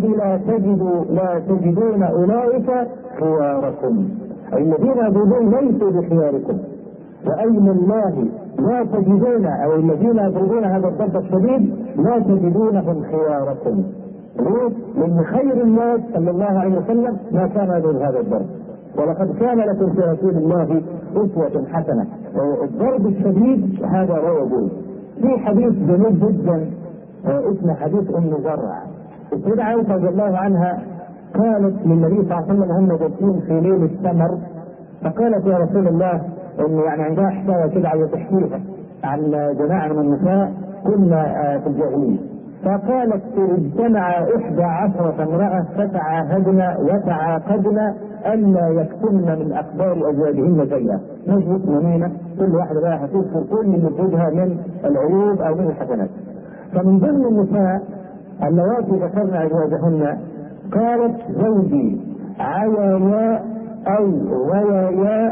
لا تجدون أولئك خياركم، أي الذين يضربون ليسوا بخياركم، وأيم الله لا تجدون، أو الذين يضربون هذا الضرب الشديد لا تجدونهم خياركم. ليه؟ لأن خير الناس صلى الله عليه وسلم ما كان يضرب هذا الضرب. ولقد كان لكم في رسول الله أسوة حسنة. الضرب الشديد هذا لا يجوز. في حديث جميل جدا اسمه حديث أم زرع. السيدة عائشة رضي الله عنها قالت للنبي صلى الله عليه وسلم هم جالسين في ليل السمر، فقالت: يا رسول الله، إن يعني عندها حكاية كده عايزة تحكيها عن جماعة من النساء كنا في الجاهلية. فقالت: اجتمع 11 امرأة فتعاهدن وتعاقدن ألا يكتمن من أخبار أزواجهن شيئا. نجلس نميمة كل واحدة بقى هتذكر كل اللي بوجهها من العيوب أو من الحسنات. فمن ضمن النساء اللواتي ذكرن أزواجهن قالت: زوجي عيايا أو ويايا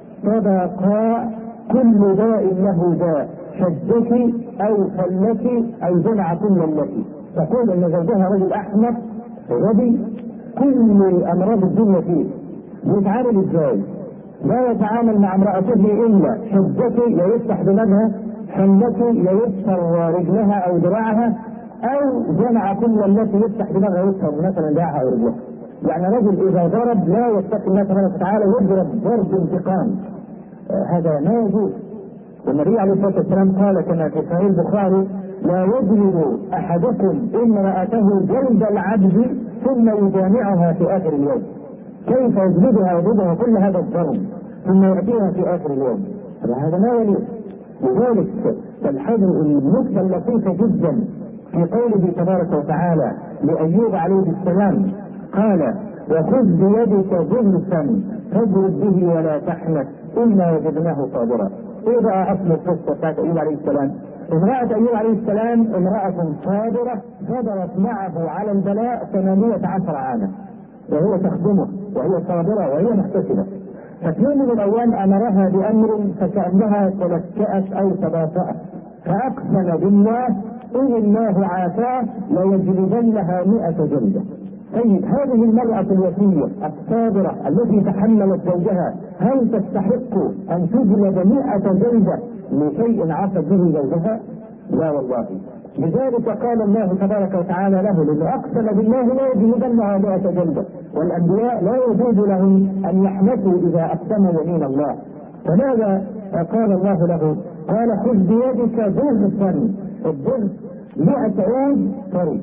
صدقا كل داء له داء، شدك أو فلك أو جمع كل لك. تقول أن زوجها رجل أحمق غبي كل أمراض الدنيا فيه. يتعامل إزاي؟ لا يتعامل مع امرأته إلا شدك يفتح دماغها، فلك يكسر رجلها أو ذراعها، أو جمع كل التي يفتح دماغها يكسر مثلا ذراعها أو رجلها. يعني رجل إذا ضرب لا يتقي الله سبحانه وتعالى يضرب ضرب انتقام، هذا ما يجوز. والنبي عليه الصلاة والسلام قال كما في صحيح البخاري: لا يجلد أحدكم امرأته جلد العبد ثم يجامعها في آخر اليوم. كيف يجلدها ويضربها كل هذا الضرب ثم يأتيها في آخر اليوم؟ هذا ما يليق. لذلك الحدث النكتة اللطيفة جدا في قوله تبارك وتعالى لأيوب عليه السلام قال: وخذ بيدك ضغثا فاضرب به ولا تحنث إنا وجدناه صابرا. ايه بقى اصل القصه بتاعت ايوب عليه السلام؟ امرأة ايوب عليه السلام امرأة صابرة صبرت معه على البلاء 18 عاما، وهو تخدمه وهي صابرة وهي محتسبة. ففي يوم من الايام امرها بامر فكأنها تلكأت او تباطأت، فاقسم بالله ان الله عافاه ليجلدنها 100 جلدة. طيب هذه المرأة الوفية الصابرة التي تحملت زوجها هل تستحق أن تجلد 100 جلدة لشيء عصت به زوجها؟ لا والله. لذلك قال الله تبارك وتعالى له: لأنه أقسم بالله لا يجلدنها 100 جلدة، والأنبياء لا يجوز لهم أن يحنثوا إذا أقسموا يمين الله. فماذا قال الله له؟ قال: خذ بيدك ضغثا، الضغث 100 عود طري،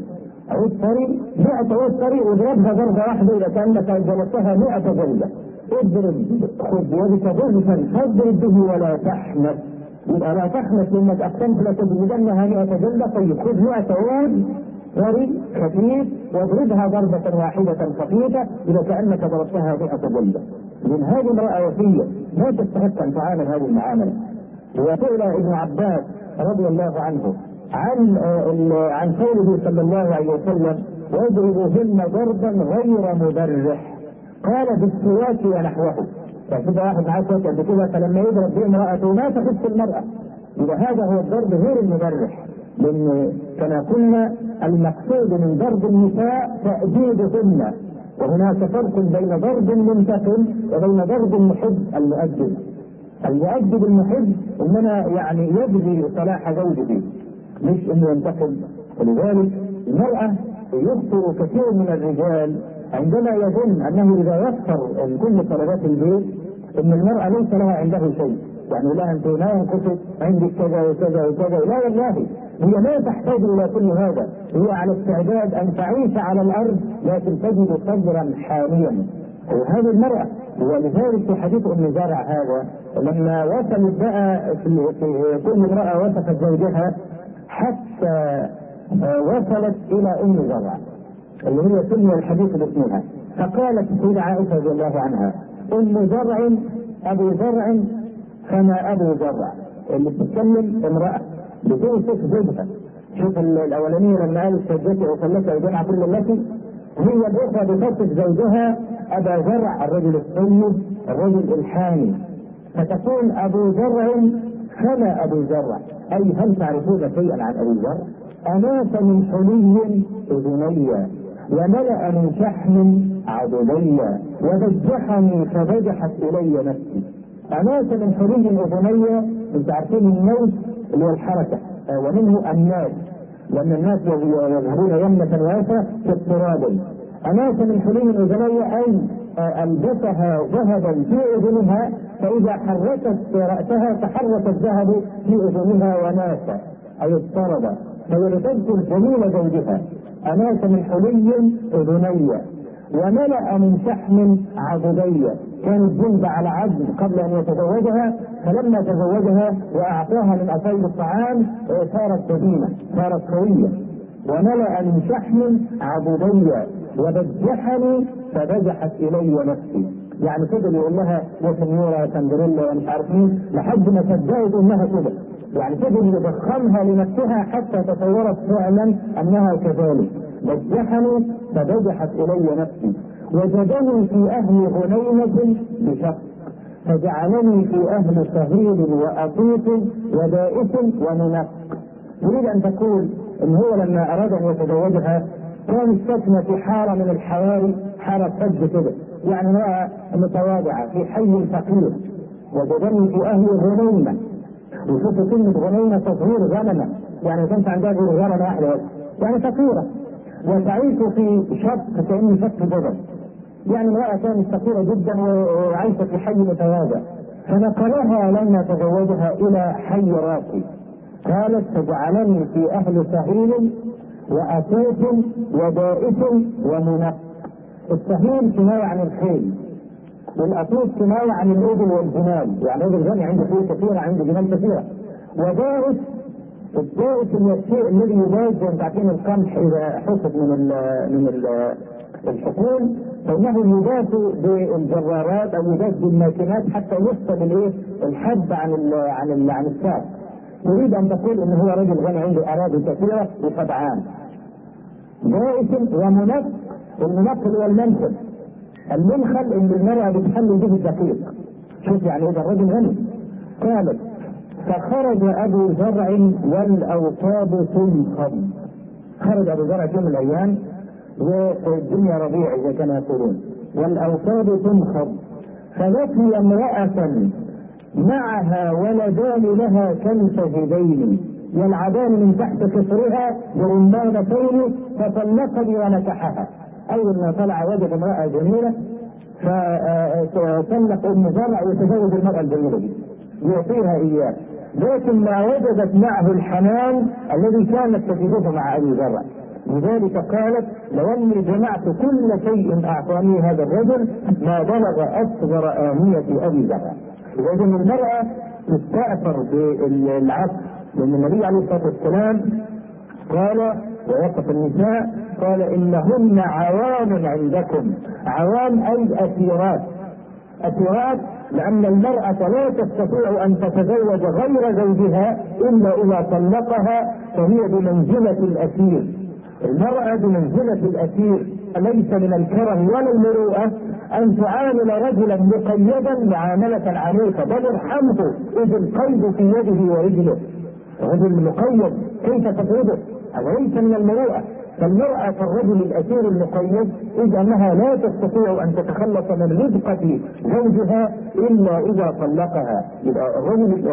عود طري 100 عود طري واضربها ضربه واحده اذا كانك جلستها 100 جلده. اضرب خذ بيدك ضغطا فاضرب به ولا تحنث. يبقى لا تحنث لانك اقسمت لتجلدنها 100 جلده. طيب خذ 100 عود طري خفيف واضربها ضربه واحده خفيفه اذا كانك ضربتها 100 جلده. من هذه امراه وفيه لا تستحق ان تعامل هذه المعامله. وسئل ابن عباس رضي الله عنه عن قوله صلى الله عليه وسلم واضربوهن ضربا غير مبرح، قال بالسواك ونحوه. فكده واحد معاه سواك قد كده فلما يضرب به امراته ما تخص المراه. اذا هذا هو الضرب غير المبرح، لان كما قلنا المقصود من ضرب النساء تأديبهن، وهناك فرق بين ضرب منتقم وبين ضرب المحب المؤدب. المؤدب المحب انما يعني يبغي صلاح زوجه مش انه ينتقم. ولذلك المرأة يخطر كثير من الرجال عندما يظن انه اذا وفر كل طلبات البيت ان المرأة ليس لها عنده شيء، يعني لا انت لا ينقصد عندك كذا وكذا وكذا. لا والله هي لا تحتاج الى كل هذا، هي على استعداد ان تعيش على الارض لكن تجد صبرا حاميا. وهذه المرأة. ولذلك في حديث ام زرع هذا لما وصلت بقى في كل امرأة وصفت زوجها حتى وصلت الى ام زرع اللي هي سمي الحديث باسمها، فقالت سيدة عائشة رضي الله عنها ام زرع ابو زرع فما ابو زرع. اللي بتتكلم امرأة بتوصف زوجها. شوف الاولانية لما قالت سجدتي وصلت الجمعة كل التي، هي الاخرى بتصف زوجها ابا زرع الرجل الطيب الرجل الحامي، فتقول ابو زرع فما ابو زرع، اي هل تعرفون شيئا عن ابي زرع؟ اناس من حلي اذني وملأ من شحم عضدي وبجحني فبجحت الي نفسي. اناس من حلي اذني، انتم عارفين النوس اللي هو الحركه ومنه الناس، لان الناس يظهرون يمنة واسع في التراب. اناس من حلي اذني اي البسها ذهبا في اذنها فاذا حركت راسها تحرك الذهب في اذنها وناس اي اضطرب، فهي لتذكر جميل زوجها. اناس من حلي اذني وملأ من شحم عضدي، كانت جلد على عظم قبل ان يتزوجها، فلما تزوجها واعطاها من اطيب الطعام صارت بدينه صارت قويه. وملأ من شحم عضدي وبجحني فبجحت الي نفسي، يعني فضل يقول لها يا سنيوره يا سندريلا ومش عارف مين لحد ما صدقت انها كده، يعني فضل يضخمها لنفسها حتى تصورت فعلا انها كذلك. بجحني فبجحت الي نفسي وجدني في اهل غنيمه بشق فجعلني في اهل صهيل واطيط ودائس ومنق. يريد ان تقول ان هو لما اراد ان يتزوجها كان ساكنه في حاره من الحواري، حاره فج كده، يعني امراه متواضعه في حي فقير. وجدني في اهل غنيمه، وشوفوا كلمه غنيمه تصغير غنمه، يعني كانت عندها غير غنمه واحده بس، يعني فقيره. وتعيش في شق كأنه شق جبل، يعني امرأة كانت فقيرة جدا وعايشة في حي متواضع. فنقلها لما تزوجها إلى حي راقي. قالت فجعلني في أهل سهيل وأطيط ودائس ومنق. السهيل كناية عن الخيل، والأطيط كناية عن الإبل والجمال، يعني رجل غني عنده خيل كثيرة عنده جمال كثيرة. ودائس، الدائس هو الشيء الذي يباز تعطين القمح اذا حصد من الحقول، فانه يباز بالجرارات او يباز بالماكينات حتى يفصل الايه الحب عن الساق. يريد ان تقول ان هو رجل غني عنده اراضي كثيره وطبعان. دائس ومنق، المنق هو المنخل، المنخل اللي المراه بتحل به الدقيق. شوف يعني اذا الرجل غني. قالت فخرج ابو زرع والاوصاب تنخض. خرج ابو زرع يوم من الايام والدنيا ربيع اذا كانوا يقولون، والاوصاب تنخض، فلقي امرأة معها ولدان لها كالفهدين يلعبان من تحت كسرها برمانتين فطلقني ونكحها. اول ما طلع وجد امرأة جميلة فطلق ام زرع وتزوج المرأة الجميلة دي يعطيها اياه، لكن ما وجدت معه الحنان الذي كانت تجده مع ابي زرع. لذلك قالت: لو اني جمعت كل شيء اعطاني هذا الرجل ما بلغ اصغر آنية ابي زرع. اذا المرأة تستأثر بالعفو، لان النبي عليه الصلاة والسلام قال ووصف النساء قال: انهن عوان عندكم. عوان اي اسيرات. اسيرات لان المرأة لا تستطيع ان تتزوج غير زوجها الا اذا طلقها، فهي بمنزلة الاسير. المرأة بمنزلة الاسير، ليس من الكرم ولا المروءة ان تعامل رجلا مقيدا معاملة عنيفة، بل ارحمه اذ القيد في يده ورجله. الرجل مقيد كيف تفرضه؟ هذا ليس من المروءة. فالمرأة كالرجل الأسير المقيد، إذ أنها لا تستطيع أن تتخلص من رزقة زوجها إلا إذا طلقها. الرجل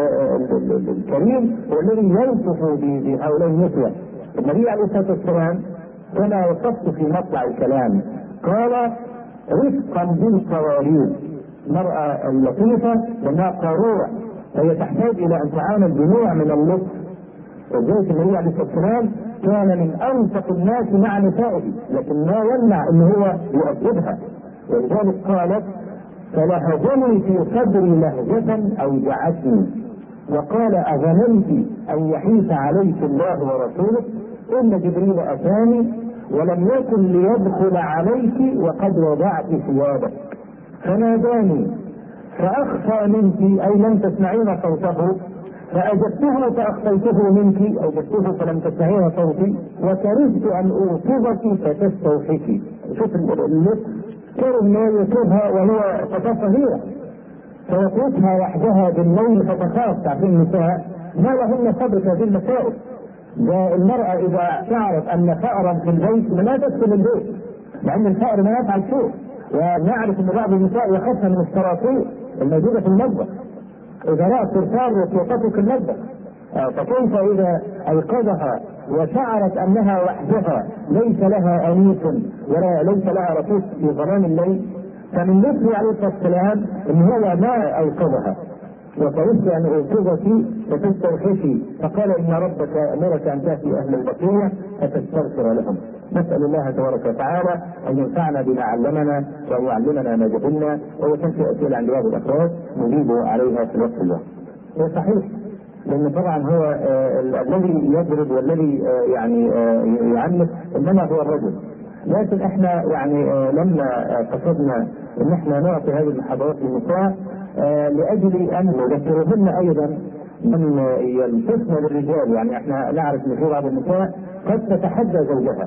الكريم هو الذي يلطف بهؤلاء النسوة. النبي عليه الصلاة والسلام كما وصفت في مطلع الكلام قال: رفقا بالقوارير. المرأة اللطيفة لأنها قارورة، فهي تحتاج إلى أن تعامل بنوع من اللطف. وذلك النبي عليه الصلاة والسلام كان من أنصف الناس مع نسائه، لكن ما يمنع أن هو يؤدبها. ولذلك قالت: فلهجني في صدري لهجة أوجعتني، وقال: أظننت أن يحيف عليك الله ورسوله؟ إن جبريل أتاني ولم يكن ليدخل عليك وقد وضعت ثيابك، فناداني فأخفى منك، أي لم تسمعين صوته، فأجبته فأخفيته منك، أوجدته فلم تسمعين صوتي، وكرهت أن أوقظك فتستوحشي. شوف اللطف، كره ما يوقظها وهو فتاة صغيرة، فيتركها وحدها بالليل فتخاف. تعرفين النساء ما لهن صبر في هذه المسائل. المرأة إذا شعرت أن فأرا في البيت لا تدخل البيت، لأن الفأر ما يفعل شيء. ونعرف أن بعض النساء يخافن من الصراصير الموجودة في المطبخ، إذا رأت صرصار وتوقفه في المطبخ، فكيف إذا أيقظها وشعرت أنها وحدها ليس لها أنيس ولا ليس لها رفيق في ظلام الليل؟ فمن نفسه عليه الصلاة والسلام إن هو ما أيقظها، وكرهت أن أوقظك فتستوحشي، فقال: إن ربك أمرك أن تأتي أهل البقية فتستغفر لهم. نسأل الله تبارك وتعالى أن ينفعنا بما علمنا وأن يعلمنا ما جهلنا، ويكون في أسئلة عند بعض الأخوات نجيب عليها في الوقت الواحد. هو صحيح، لأن طبعا هو الذي يضرب والذي يعنف إنما هو الرجل. لكن احنا لما قصدنا ان احنا نعطي هذه المحاضرات للنساء لاجل ان نذكرهن ايضا ان يلتفن بالرجال. احنا نعرف ان في بعض النساء قد تتحدى زوجها،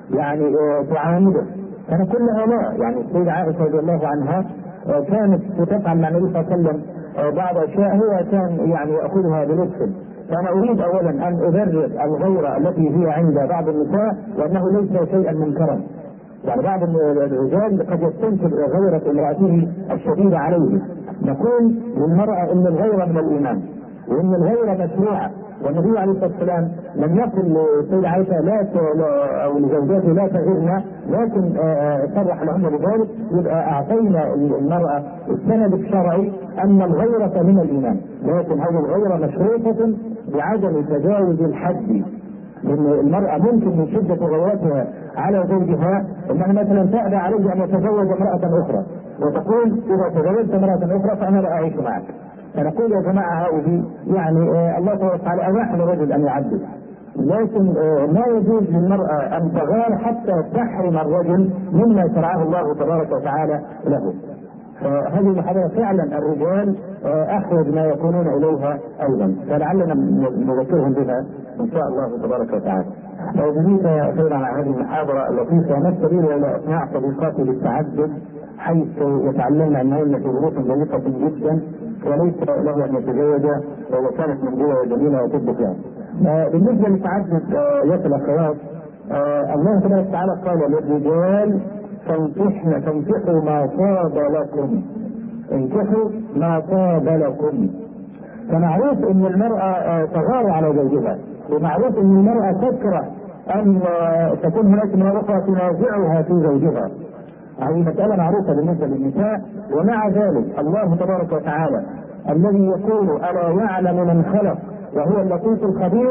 تعامله. انا كلها لا، السيدة عائشة رضي الله عنها كانت تفعل مع النبي صلى الله عليه وسلم بعض اشياء هو كان ياخذها بلطف. فأنا أريد أولا أن أبرر الغيرة التي هي عند بعض النساء وأنه ليس شيئا منكرا. بعض الرجال قد يستنكر غيرة امرأته الشديدة عليه. نقول للمرأة إن الغيرة من الإيمان، وإن الغيرة مشروعة. والنبي عليه الصلاة والسلام لم يقل للسيدة عائشة أو لزوجاته لا تغيرن، لكن صرح لهم بذلك. يبقى أعطينا المرأة السند الشرعي أن الغيرة من الإيمان، لكن هذه الغيرة مشروطة بعدم تجاوز الحد. لأن المرأة ممكن من شدة غيرتها على زوجها أنها مثلا تأبى عليه أن يتزوج امرأة أخرى، وتقول: إذا تزوجت امرأة أخرى فأنا لا أعيش معك. فنقول: يا جماعة هذه الله تبارك وتعالى أباح للرجل أن يعدل، لكن لا يجوز للمرأة أن تغار حتى تحرم الرجل مما شرعه الله تبارك وتعالى له. فهذه المحاضرة فعلا الرجال أحوج ما يكونون إليها أيضا، فلعلنا نذكرهم بها إن شاء الله تبارك وتعالى. وبنيت أخيرا على هذه المحاضرة اللطيفة نستدل إلى أثناء صديقاتي للتعدد، حيث يتعلمن أنهن في ظروف ضيقة جدا وليس له أن يتزوج وهو كانت من جوة جميلة وتطبخ له. بالنسبة للتعدد يا الأخوات، الله تبارك وتعالى قال للرجال: فانكحوا ما طاب لكم. انكحوا ما طاب لكم. فمعروف ان المرأة تغار على زوجها، ومعروف ان المرأة تكره ان تكون هناك امرأة اخرى تنازعها في زوجها. هذه مسألة معروفة بالنسبة للنساء. ومع ذلك الله تبارك وتعالى الذي يقول: ألا يعلم من خلق وهو اللطيف الخبير،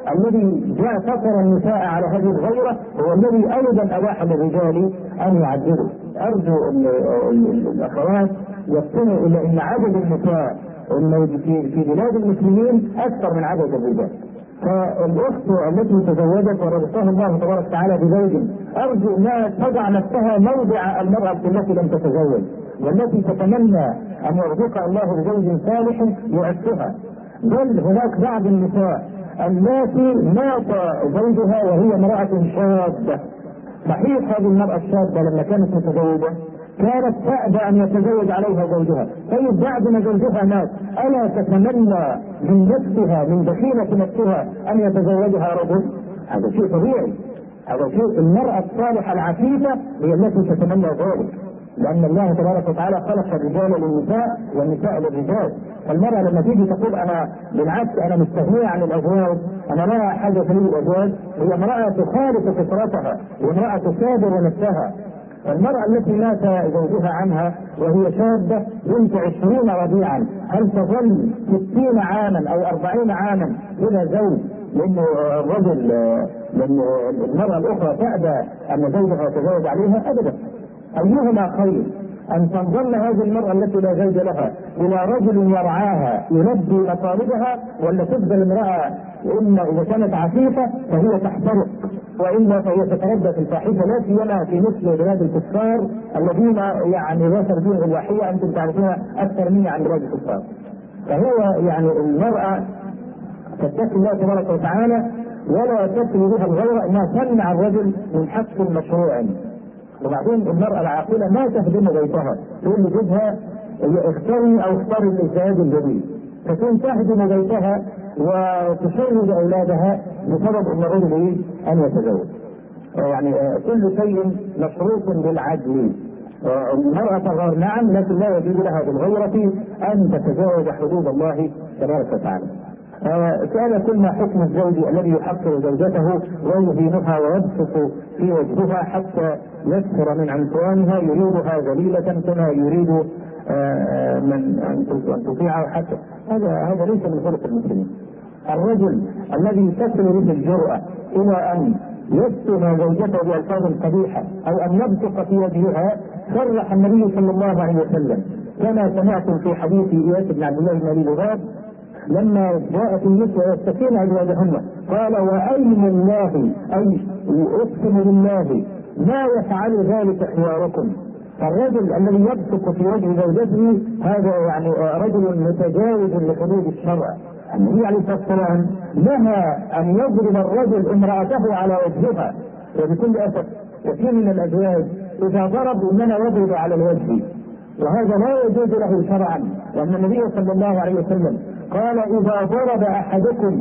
الذي جاء فطر النساء على هذه الغيرة هو الذي أيضا أباح للرجال أن يعدلوا. أرجو الأخوات يصلوا إلى أن عدد النساء في بلاد المسلمين أكثر من عدد الرجال. فالأخت التي تزوجت ورزقها الله تبارك وتعالى بزوج أرجو أنها تضع نفسها موضع المرأة التي لم تتزوج والتي تتمنى أن يرزقها الله بزوج صالح يعفها. بل هناك بعض النساء التي مات زوجها وهي امرأة شابة. صحيح هذه المرأة الشابة لما كانت متزوجة كانت تأبى أن يتزوج عليها زوجها، طيب بعد ما زوجها مات ألا تتمنى من نفسها من دخيلة نفسها أن يتزوجها رجل؟ هذا شيء طبيعي، هذا شيء. المرأة الصالحة العفيفة هي التي تتمنى ذلك، لأن الله تبارك وتعالى خلق الرجال للنساء والنساء للرجال. فالمرأة لما تيجي تقول أنا بالعكس أنا مستغنية عن الأزواج، أنا لا حاجة لي الأزواج، هي امرأة تخالف فطرتها وامرأة تثابر نفسها. المرأة التي مات زوجها عنها وهي شابة بنت 20 رضيعا هل تظل 60 عاما أو 40 عاما بلا زوج؟ لأن الرجل لأن المرأة الأخرى تأبى أن زوجها يتزوج عليها؟ أبدا. أيهما خير؟ أن تنظل هذه المرأة التي لا زوج لها إلى رجل يرعاها يلبي مطالبها، ولا تفضل امرأة إما إذا كانت عفيفة فهي تحترق وإلا فهي تتردد في الفاحشة، لا سيما في مثل بلاد الكفار الذين يعني ذات دين الوحية أنتم تعرفونها أكثر مني عن بلاد الكفار. فهو يعني المرأة تتقي الله تبارك وتعالى ولا تتقي بها الغيرة انها تمنع الرجل من حق مشروع. وبعدين المرأة العاقلة ما تهدم بيتها، تقول لجوزها اختاري او اختاري الازدواج الجديد، فتكون تهدم بيتها وتشرد اولادها بسبب ان الرجل يريد ان يتزوج. يعني كل شيء مشروط بالعدل. المرأة تغار نعم، لكن لا يجوز لها بالغيرة ان تتجاوز حدود الله تبارك وتعالى. سأل كل ما حكم الزوج الذي يحقر زوجته ويهينها ويبسط في وجهها حتى يكثر من عنفوانها، يريدها ذليلة كما يريد من أن تطيعه حتى هذا ليس من خلق المسلمين. الرجل الذي تصل به الجرأة إلى أن يشتم زوجته بألفاظ قبيحة أو أن يبصق في وجهها صرح النبي صلى الله عليه وسلم كما سمعتم في حديث إياس بن عبد الله بن أبي لباب لما جاءت النسوة يستكين أزواجهن قال وأيم الله أي أقسم بالله ما يفعل ذلك خياركم. فالرجل الذي يبصق في وجه زوجته هذا يعني رجل متجاوز لحدود الشرع. النبي عليه الصلاة والسلام نهى أن يضرب الرجل امرأته على وجهها، وبكل أسف كثير من الأزواج إذا ضرب إنما يضرب على الوجه، وهذا لا يجوز له شرعا، لأن النبي صلى الله عليه وسلم قال إذا ضرب أحدكم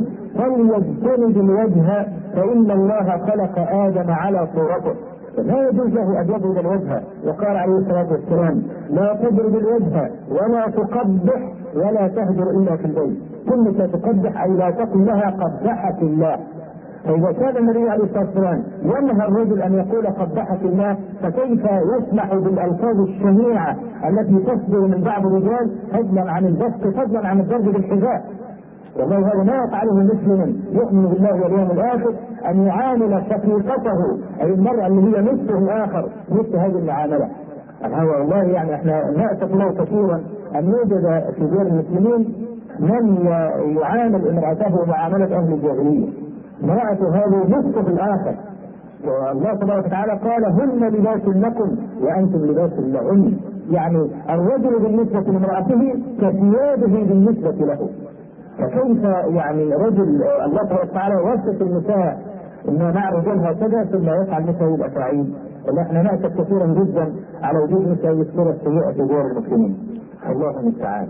فليجتنب الوجه فإن الله خلق آدم على صورته. لا يجوز له أن يضرب الوجه، وقال عليه الصلاة والسلام لا تضرب الوجه ولا تقبح ولا تهجر إلا في البيت. كلك تقبح أي لا تقل لها قبحك الله. فإذا كان النبي عليه الصلاة والسلام ينهى الرجل أن يقول قبحك الله، فكيف يسمح بالألفاظ الشنيعة التي تصدر من بعض الرجال فضلا عن البسط فضلا عن الضرب بالحذاء؟ والله هذا ما يفعله مسلم يؤمن بالله واليوم الآخر أن يعامل شقيقته أي المرأة اللي هي نصفه الآخر مثل هذه المعاملة. هذا والله يعني احنا نأسف له كثيرا أن يوجد في دول المسلمين من يعامل امرأته معاملة أهل الجاهلية. امرأة هذه نصف الآخر، والله تبارك وتعالى قال هن لباس لكم وأنتم لباس لهن. يعني الرجل بالنسبة لامرأته كثيابه بالنسبة له. فكيف يعني رجل الله تبارك وتعالى وصف النساء إنه مع رجلها كذا ثم يفعل مثل الأفاعيل؟ ونحن نأسف كثيرا جدا على وجود مثل هذه الصورة السيئة في دول المسلمين. الله المستعان.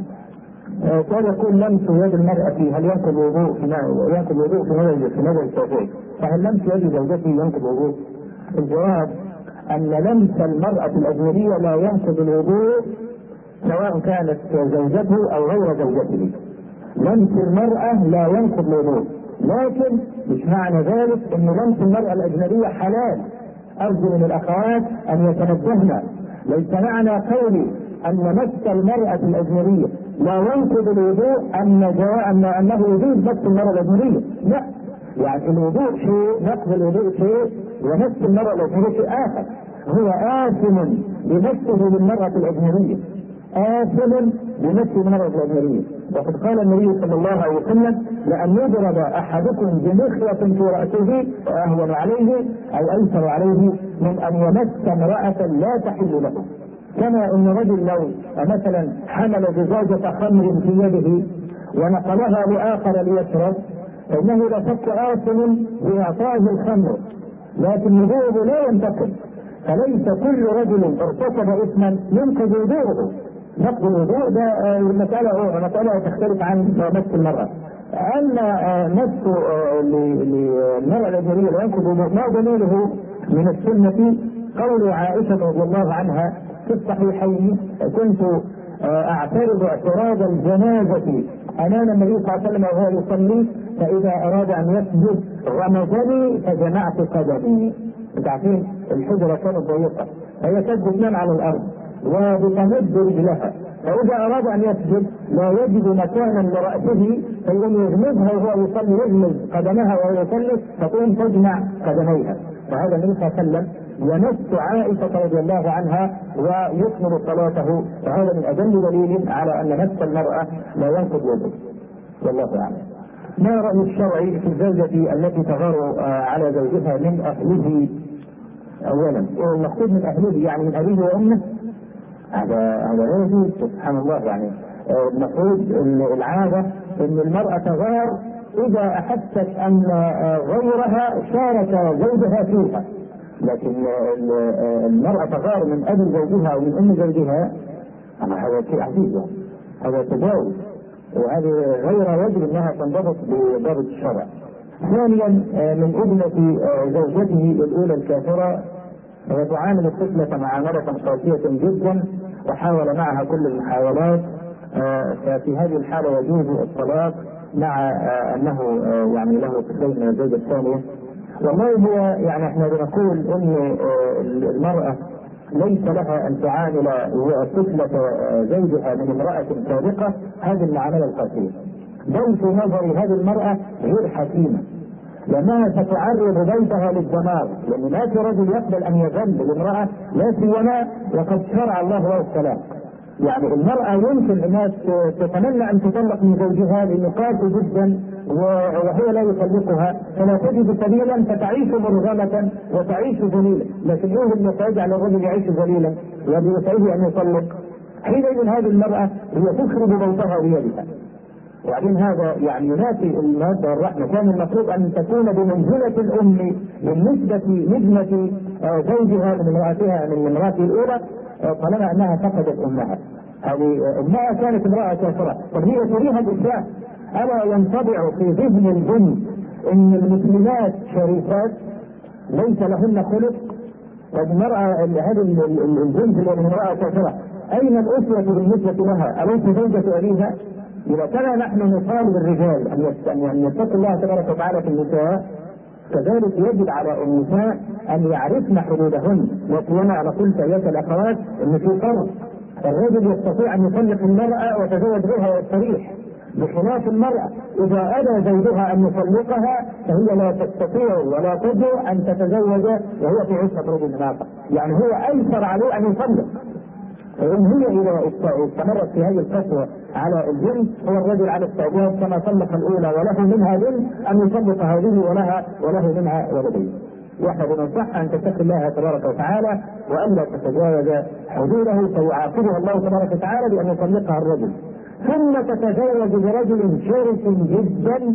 كان يقول لمس يد المرأة هل ينقض الوضوء في نظر الشافعي؟ فهل لمس يد زوجته ينقض الوضوء؟ الجواب أن لمس المرأة الأجنبية لا ينقض الوضوء سواء كانت زوجته أو غير زوجته. لمس المرأة لا ينقض الوضوء، لكن مش معنى ذلك أن لمس المرأة الأجنبية حلال. أرجو من الأخوات أن يتنبهن، ليس معنى قولي أن مس المرأة الأجنبية لا ينقض الوضوء أنه يجوز مس المرأة الأجنبية، لا، يعني الوضوء شيء، نقض الوضوء شيء، ونفس المرأة الأجنبية شيء آخر. هو آثم بنفسه للمرأة الأجنبية، آثم بنفسه للمرأة الأجنبية. وقد قال النبي صلى الله عليه وسلم: لأن يضرب أحدكم بمخيط في رأسه أهون عليه أو أيسر عليه من أن يمس امرأة لا تحل له. كما أن رجل لو مثلا حمل زجاجة خمر في يده ونقلها لآخر ليشرب، فإنه لا شك آثم بإعطائه الخمر، لكن وضوءه لا ينتقل. فليس كل رجل ارتكب إثما ينقض وضوءه. نقض الوضوء ده مسألة تختلف عن مس المرأة. أما مس للمرأة الأجنبية لا ينقض الوضوء، ما دليله من السنة؟ قول عائشة رضي الله عنها في الصحيحين: كنت أعترض اعتراض الجنازة أمام النبي صلى الله عليه وسلم وهو يصلي، فإذا أراد أن يسجد رمزني فجمعت قدمي. تعرفين الحجرة كانت ضيقة، هي كانت بتنام على الأرض وبتمد رجلها، فإذا أراد أن يسجد لا يجد مكانا لرأسه فيقوم يغمزها وهو يصلي، يغمز قدمها وهو يصلي فتقوم تجمع قدميها. فهذا النبي صلى الله عليه وسلم يمس عائشة رضي الله عنها ويكمل صلاته، فهذا من أدل دليل على أن مس المرأة لا ينقض وضوء. والله أعلم. ما رأي الشرع في الزوجة التي تغار على زوجها من أهله؟ أولا المقصود من أهله يعني من أبيه وأمه، هذا لا يجوز سبحان الله. يعني المفروض العادة أن المرأة تغار إذا أحست أن غيرها شارك زوجها فيها، لكن المرأة تغار من أبي زوجها أو من أم زوجها، هذا شيء عجيب، هذا تجاوز، وهذه غير يجب أنها تنضبط بضابط الشرع. ثانيا من ابنة زوجته الأولى الكافرة تعامل الطفلة معاملة قاسية جدا وحاول معها كل المحاولات، ففي هذه الحالة يجوز الطلاق مع أنه يعني له طفلين من الزوجة الثانية. والله هو يعني احنا بنقول ان المرأة ليس لها ان تعامل طفلة زوجها من امرأة سابقة هذه المعاملة القاسية، بل في نظري هذه المرأة غير حكيمة، لأنها ستعرض بيتها للدمار، لأن لا في رجل يقبل أن يذل الامرأة لا سيما وقد شرع الله له الطلاق. يعني المرأة يمكن الناس تتمنى أن تطلق من زوجها لأنه قاسي جدا وهو لا يطلقها، فلا تجد سبيلا فتعيش مرغمة وتعيش ذليلا. لكن ايه اللي سيجعل الرجل يعيش ذليلا وبيسعيه أن يطلق؟ حينئذ هذه المرأة هي تخرب بيتها بيدها. وبعدين هذا يعني ينافي المودة والرحمة. كان المفروض أن تكون بمنزلة الأم بالنسبة لابنة زوجها من امرأتها من امرأته الأولى، طالما أنها فقدت أمها. هذه أمها كانت امرأة كافرة، طب هي تريها الإسلام. ألا ينطبع في ذهن الجن أن المسلمات شريفات ليس لهن خلق؟ والمرأة هذه الجن اللي من امرأة كافرة أين الأسوة بالنسبة لها؟ أليس زوجة أبيها؟ إذا كان نحن نطالب الرجال أن يتقوا الله تبارك وتعالى في النساء، كذلك يجب على النساء أن يعرفن حدودهن. وكما أنا قلت أيها الأخوات أن في فرق، الرجل يستطيع أن يطلق المرأة ويتزوج بها ويستريح، بخلاف المرأة إذا أبى زوجها أن يطلقها فهي لا تستطيع ولا تجرؤ أن تتزوج وهو في عصمة رجل آخر. يعني هو أيسر عليه أن يطلق. فإن هي إذا استمرت في هذه القسوة على الجن، هو الرجل على استعداد كما طلق الأولى وله منها بنت أن يطلق هذه وله منها ولدين. واحنا بننصحها أن تتقي الله تبارك وتعالى وأن لا تتجاوز حدوده، فيعاقبها الله تبارك وتعالى بأن يطلقها الرجل، ثم تتزوج برجل شرس جدا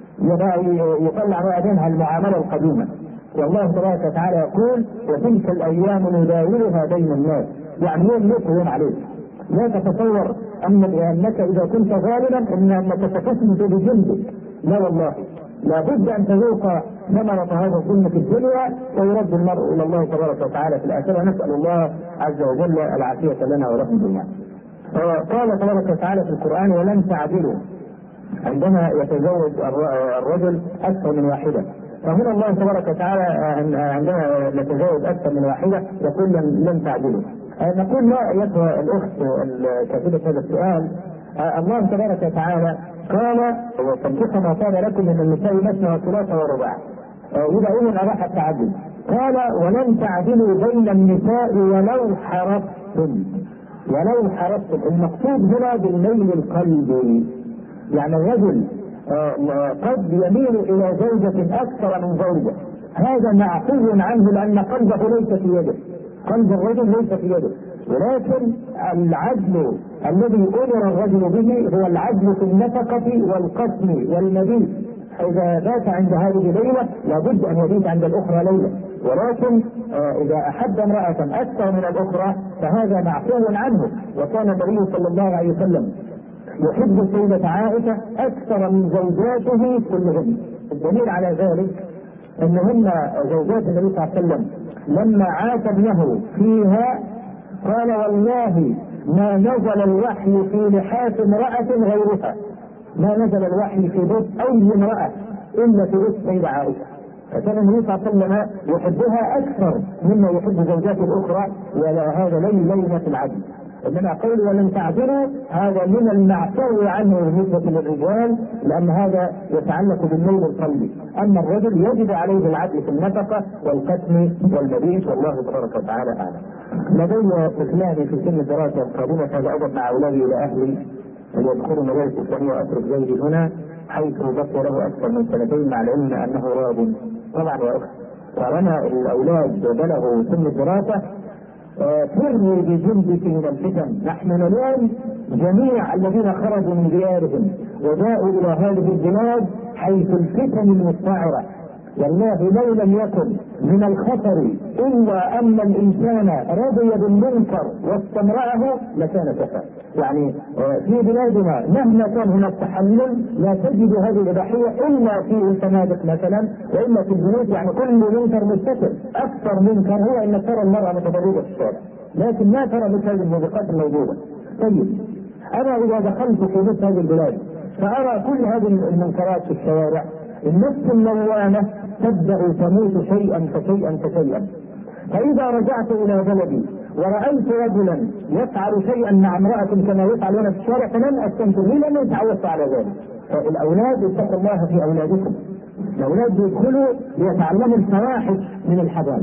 يطلع بقى منها المعاملة القديمة. والله تبارك وتعالى يقول: وتلك الأيام نداولها بين الناس. يعني يوم لك ويوم عليك. لا تتصور أنك إذا كنت ظالما أنك ستثبت بجلدك، لا والله، لابد أن تذوق ثمرة هذا الظلم في الدنيا ويرد المرء إلى الله تبارك وتعالى في الآخرة. نسأل الله عز وجل العافية لنا ولكم جميعا. قال تبارك وتعالى في القرآن: ولن تعدلوا، عندما يتزوج الرجل أكثر من واحدة. فهنا الله تبارك وتعالى عندما نتزوج أكثر من واحدة يقول لن تعدلوا. نقول لا أيتها الأخت كاتبة هذا السؤال، الله تبارك وتعالى قال فانكحوا ما طاب لكم من النساء مثنى وثلاث ورباع، يبقى إذن أباح التعدد. قال ولن تعدلوا بين النساء ولو حرصتم. ولو حرصتم، المقصود هنا بالميل القلبي، يعني الرجل قد يميل إلى زوجة أكثر من زوجة، هذا معفو عنه لأن قلبه ليس في يده، قلب الرجل ليس في يده، ولكن العدل الذي أمر الرجل به هو العدل في النفقة والقسم والمبيت. إذا بات عند هذه ليلة لابد أن يبيت عند الأخرى ليلة، ولكن إذا أحب امرأة أكثر من الأخرى فهذا معفو عنه. وكان النبي صلى الله عليه وسلم يحب السيدة عائشة أكثر من زوجاته كلهن. الدليل على ذلك أنهن زوجات النبي صلى الله عليه وسلم لما عاتبنه فيها قال والله ما نزل الوحي في لحاف امرأة غيرها، ما نزل الوحي في بيت أي امرأة إلا في بيت السيدة عائشة. فكان النبي صلى الله عليه وسلم يحبها أكثر مما يحب زوجاته الأخرى، ولا هذا ليس العدل. انما قول ولن تعدلوا هذا من المعفو عنه بالنسبه للرجال، لان هذا يتعلق بالميل القلبي، اما الرجل يجب عليه العدل في النفقه والقسم والمبيت، والله تبارك وتعالى اعلم. لدي طفلان في سن الدراسه القادمه، فاذهب مع اولادي الى اهلي ليدخلوا مدارس اسلاميه واترك زوجي هنا حيث بقي له اكثر من سنتين، مع العلم انه راب طبعا يا اخت. ولنا الاولاد بلغوا سن الدراسه فروا بجنبك من الفتن. نحن نلوم جميع الذين خرجوا من ديارهم وجاءوا الى هذه البلاد حيث الفتن المستعرة، والله لو لم يكن من الخطر الا ان الانسان رضي بالمنكر واستمرأه لكان كفى. يعني في بلادنا مهما كان هناك تحلل لا تجد هذه الاباحيه الا في الفنادق مثلا، والا في البيوت. يعني كل منكر مستتر، اكثر منكر هو ان ترى المراه متبرجه في الشارع، لكن ما ترى مثل هذه الموبقات الموجوده. طيب انا اذا دخلت في مثل هذه البلاد فارى كل هذه المنكرات في الشوارع، النفس اللوامه تبدا تموت شيئا فشيئا فشيئا. فاذا رجعت الى بلدي ورأيت رجلا يفعل شيئا مع امرأة كما يفعلون في الشارع فلن استنكر لاني تعودت على ذلك. فالاولاد اتقوا الله في اولادكم. الاولاد يدخلوا ليتعلموا الفواحش من الحضانة.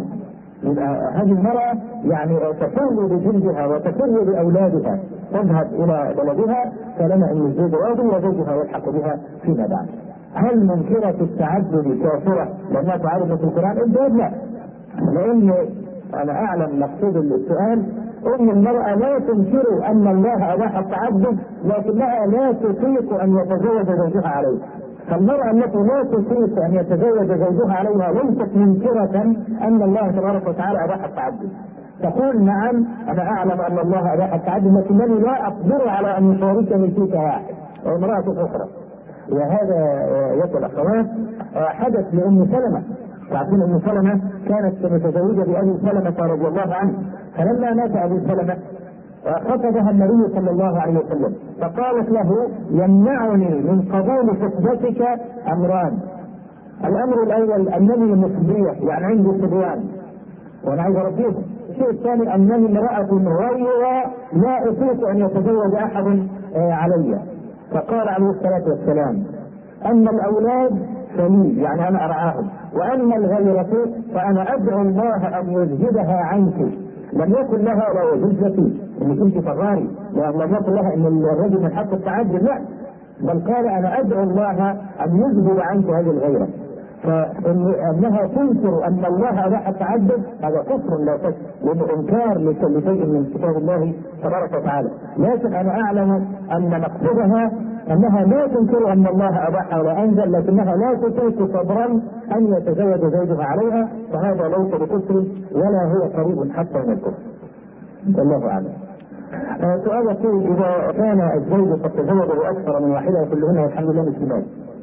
هذه المرأة يعني تفر بجلدها وتفر باولادها، تذهب الى بلدها فلما ان الزوج راضي وزوجها يلحق بها فيما بعد. هل منكرة التعدد كافرة لانها تعرض في القرآن؟ الجواب لا، لان انا اعلم مقصود السؤال ان المرأة لا تنكر ان الله اباح التعدد، لكنها لا تطيق ان يتزوج زوجها عليها. فالمرأة التي لا تطيق ان يتزوج زوجها عليها ليست منكرة ان الله تبارك وتعالى اباح التعدد. تقول نعم انا اعلم ان الله اباح التعدد لكنني لا اقدر على ان يشاركني فيك واحد او امرأة اخرى. وهذا يا الاخوات حدث لام سلمة. تعرفون ام سلمة كانت متزوجة بأبي سلمة رضي الله عنه، فلما مات أبي سلمة خطبها النبي صلى الله عليه وسلم فقالت له يمنعني من قبول خطبتك أمران. الأمر الأول أنني مصبية، يعني عندي صبيان وأنا عايز أربيهم. الشيء الثاني أنني امرأة غير لا أطيق أن يتزوج أحد علي. فقال عليه الصلاة والسلام أما الأولاد فلي، يعني أنا أرعاهم، وأما الغيرة فأنا أدعو الله أن يذهبها عنك. لم يكن لها لو زوجتي إن كنت فراري، لم يكن لها إن الرجل من حق التعدد، لا، بل قال أنا أدعو الله أن يذهب عنك هذه الغيرة. فإنها تنكر أن الله أباح التعدد هذا كفر لا شك، لأنه إنكار لشيء من كتاب الله تبارك وتعالى. لكن أنا أعلم أن مقصودها أنها لا تنكر أن الله أباح ولا أنزل، لكنها لا تطيق صبرا أن يتزوج زوجها عليها، فهذا ليس بكفر ولا هو قريب حتى من الكفر. الله أعلم. سؤال يقول إذا كان الزوج قد تزوج بأكثر من واحدة وكلهن والحمد لله مسلمات،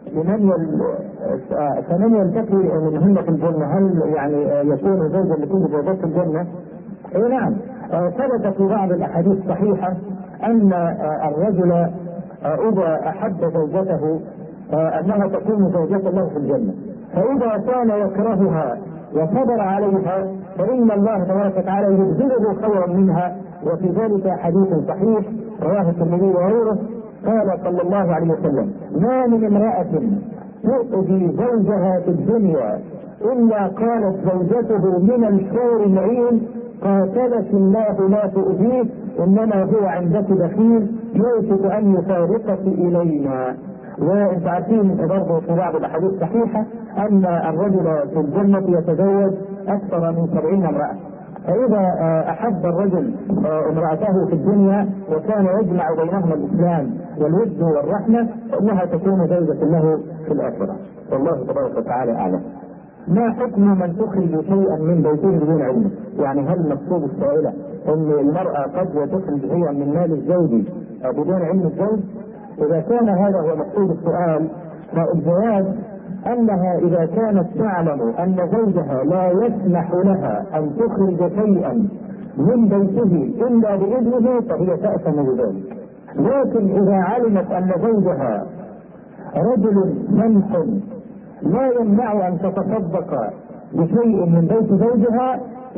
فمن يلتقي منهن في الجنة هل يعني يكون زوجا لكل زوجات في الجنة؟ اي نعم، ثبت في بعض الاحاديث الصحيحة ان الرجل اذا احب زوجته انها تكون زوجة له في الجنة، فاذا كان يكرهها وصبر عليها فان الله تبارك وتعالى يبذله خيرا منها. وفي ذلك حديث صحيح رواه الترمذي وغيره قال صلى الله عليه وسلم: ما من امرأة تؤذي زوجها في الدنيا إلا قالت زوجته من الحور العين: قاتلك الله لا تؤذيه، إنما هو عندك بخيل يوشك أن يفارقك إلينا. وانتم عارفين برضه في بعض الاحاديث الصحيحه ان الرجل في الجنه يتزوج اكثر من 70 امراه. فاذا احب الرجل امراته في الدنيا وكان يجمع بينهما الاسلام والود والرحمه فانها تكون زوجه له في الاخره. والله تبارك وتعالى اعلم. ما حكم من تخرج شيئا من بيته بدون علمه؟ يعني هل مقصود السائله ان المراه قد تخرج شيئا من مال الزوج بدون علم الزوج؟ إذا كان هذا هو مقصود السؤال فالجواب أنها إذا كانت تعلم أن زوجها لا يسمح لها أن تخرج شيئا من بيته إلا بإذنه فهي تأثم بذلك. لكن إذا علمت أن زوجها رجل سمح لا يمنع أن تتصدق بشيء من بيت زوجها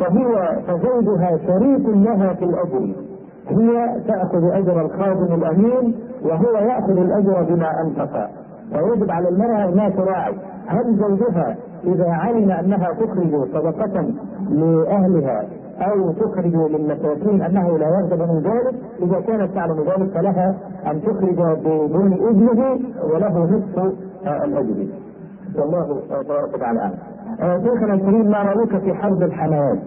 فزوجها شريك لها في الأجر. هي تأخذ أجر الخادم الأمين وهو يأخذ الأجر بما أنفق. ويجب على المرأة أنها تراعي هل زوجها إذا علم أنها تخرج صدقة لأهلها أو تخرج للمساكين أنه لا يغضب من ذلك. إذا كانت تعلم ذلك فلها أن تخرج بدون إذنه وله نصف الأجر. والله تبارك وتعالى. شيخنا الكريم، ما رأيك في حرب الحماس؟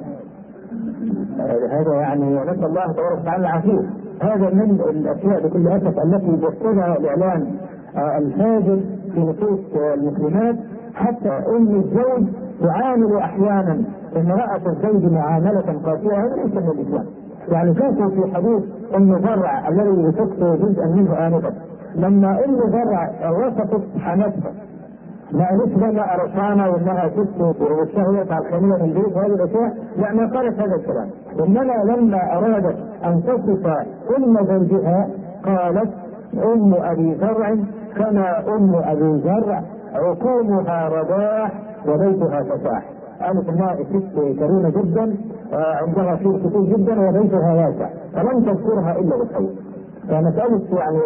هذا يعني نسأل الله تبارك وتعالى العافية. هذا من الأشياء بكل أسف التي جسدها الإعلام الفاجر في نفوس المسلمات، حتى أن الزوج تعامل أحيانا امرأة الزوج معاملة قاسية. هذا ليس من الإسلام. يعني شوفوا في حديث أم زرع الذي ذكرت جزءا منه آنفا، لما أم زرع وصفت حماتها ما قالتش لها أرشانة وإنها ست والشهوة على الخمية من البيت وهذه الأشياء، لا ما قالت هذا الكلام. إنما لما أرادت أن تصف أم زوجها قالت: أم أبي زرع كما أم أبي زرع عقومها رباح وبيتها فساح. قالت إنها ست كريمة جدا عندها شيء كثير جدا وبيتها واسع، فلم تذكرها إلا بالخير. فمسألة يعني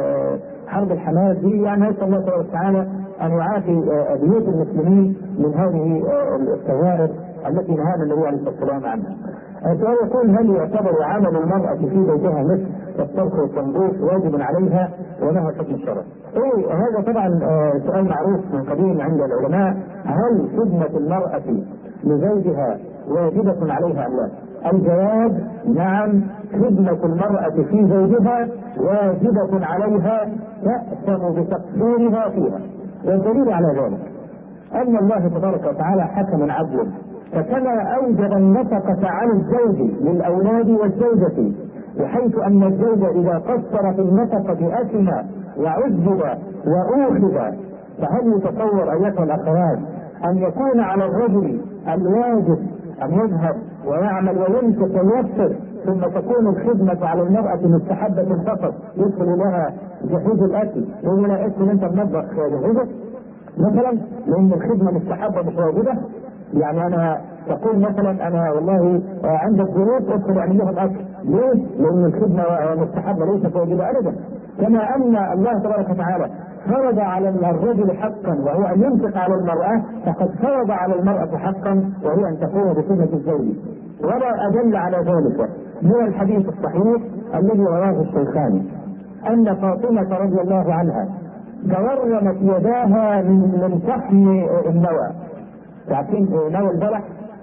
حرب الحماس دي يعني نسأل الله سبحانه وتعالى أن يعافي بيوت المسلمين من هذه الكوارث التي نهانا النبي عليه الصلاة والسلام عنها. السؤال يقول: هل يعتبر عمل المرأة في بيتها مثل الطبخ والتنظيف واجب عليها وما هو حكم الشرع؟ هذا طبعا سؤال معروف من قديم عند العلماء. هل خدمة المرأة لزوجها واجبة عليها أم لا؟ الجواب: نعم، خدمة المرأة في زوجها واجبة عليها تأثم بتقصيرها فيها. والدليل على ذلك أن الله تبارك وتعالى حكم عدل، فكما أوجب النفقة على الزوج للأولاد والزوجة، بحيث أن الزوج إذا قصر في النفقة أثم وعذب وأوخذ. فهل يتصور أيها الأخوات أن يكون على الرجل الواجب أن يذهب ويعمل وينفق ويوفر، ثم تكون الخدمة على المرأة مستحبة فقط يدخل لها جهوز الأكل يقول لها اسم أنت منظف جهوزك مثلا، لأن الخدمة مستحبة مش واجبة؟ يعني أنا تقول مثلا أنا والله عندك ظروف أدخل أعمل لهم أكل، ليش؟ لأن الخدمة مستحبة ليست واجبة أبدا. كما أن الله تبارك وتعالى فرض على الرجل حقا وهو أن ينفق على المرأة، فقد فرض على المرأة حقا وهو أن تقوم بخدمة الزوج. ولا أدل على ذلك هو الحديث الصحيح الذي رواه الشيخان أن فاطمة رضي الله عنها تورمت يداها من فحم النوى. تعرفين نوى البلح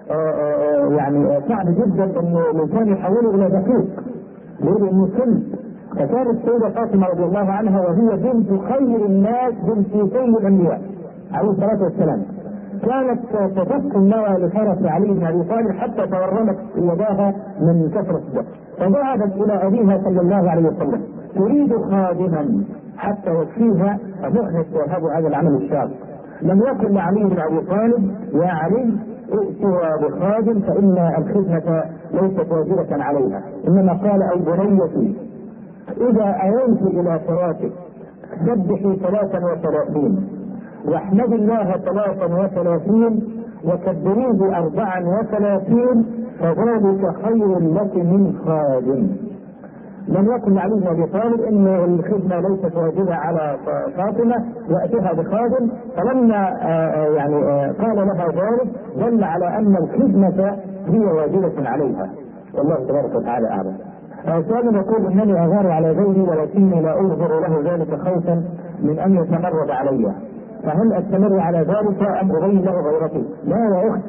يعني صعب جدا أن الإنسان يحوله إلى دقيق لأنه انه سن. فكانت السيدة فاطمة رضي الله عنها وهي بنت خير الناس، بنت سيد الأنبياء عليه الصلاة والسلام، كانت تدق النوى لفرس علي بن أبي طالب حتى تورمت يداها من كثرة الدق. فذهبت إلى أبيها صلى الله عليه وسلم تريد خادما حتى يكفيها مهنة هذا العمل الشاق. لم يكن لعلي بن أبي طالب: يا علي ائتها بخادم فإن الخدمة ليست واجبة عليها، إنما قال: أي بنيتي إذا أويت إلى فراشك سبحي 33 واحمد الله 33 وكبريه 34 فذلك خير لك من خادم. لم يكن لعلي بن ابي طالب ان الخدمه ليست واجبه على فاطمه واتها بخادم، فلما قال لها ذلك دل على ان الخدمه هي واجبه عليها، والله تبارك وتعالى اعلم. سؤال يقول انني اغار على زوجي ولكني لا اظهر له ذلك خوفا من ان يتمرد علي، فهل استمر على ذلك ام ابين له غيرتي؟ لا يا اخت،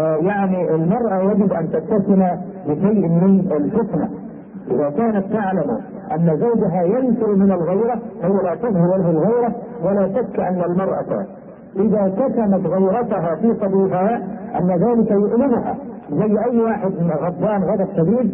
المرأة يجب ان تتسم بشيء من الفتنة. اذا كانت تعلم ان زوجها ينفر من الغيرة فهي لا تظهر له الغيرة، ولا شك ان المرأة اذا كتمت غيرتها في صديقها ان ذلك يؤلمها، زي اي واحد غضبان غضب شديد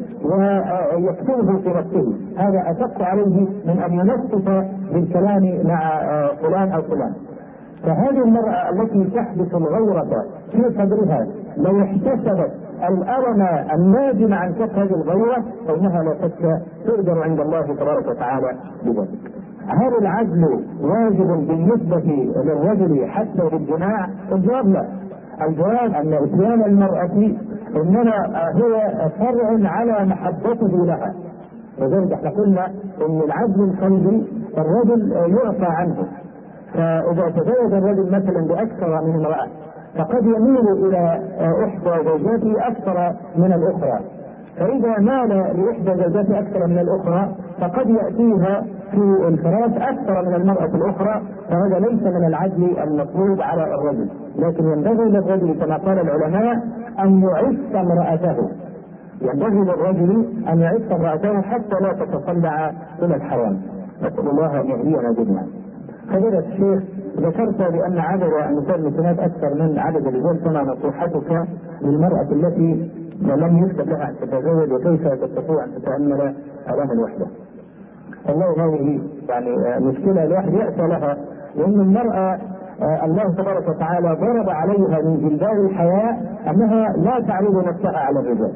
ويكتمه في نفسه، هذا اشق عليه من ان ينفس بالكلام مع فلان او فلان. فهذه المرأة التي تحدث الغيرة في صدرها لو احتسبت الألم الناجم عن كف هذه الغيرة فإنها لا شك تؤجر عند الله تبارك وتعالى بذلك. هل العدل واجب بالنسبة للرجل حتى بالجماع؟ الجواب لا. الجواب أن إتيان المرأة إنما هو فرع على محبته لها، وذلك احنا قلنا إن العدل القلبي الرجل يعفى عنه، فإذا تزوج الرجل مثلا بأكثر من امرأة فقد يميل إلى إحدى زوجاته أكثر من الأخرى، فإذا مال لإحدى زوجاته أكثر من الأخرى فقد يأتيها في الفراش أكثر من المرأة الأخرى، فهذا ليس من العدل المطلوب على الرجل، لكن ينبغي للرجل كما قال العلماء أن يعف امرأته، ينبغي للرجل أن يعف امرأته حتى لا تتطلع إلى الحرام. نسأل الله أن يهدينا جميعا. فضيلة الشيخ، ذكرت بأن عدد النساء المسلمات أكثر من عدد الرجال، فما نصيحتك للمرأة التي لم يكتب لها أن تتزوج وكيف تستطيع أن تتأمل آلام الوحدة؟ والله هذه مشكلة الواحد يأتى لها، لأن المرأة الله تبارك وتعالى ضرب عليها من جلباب الحياء أنها لا تعرض نفسها على الرجال.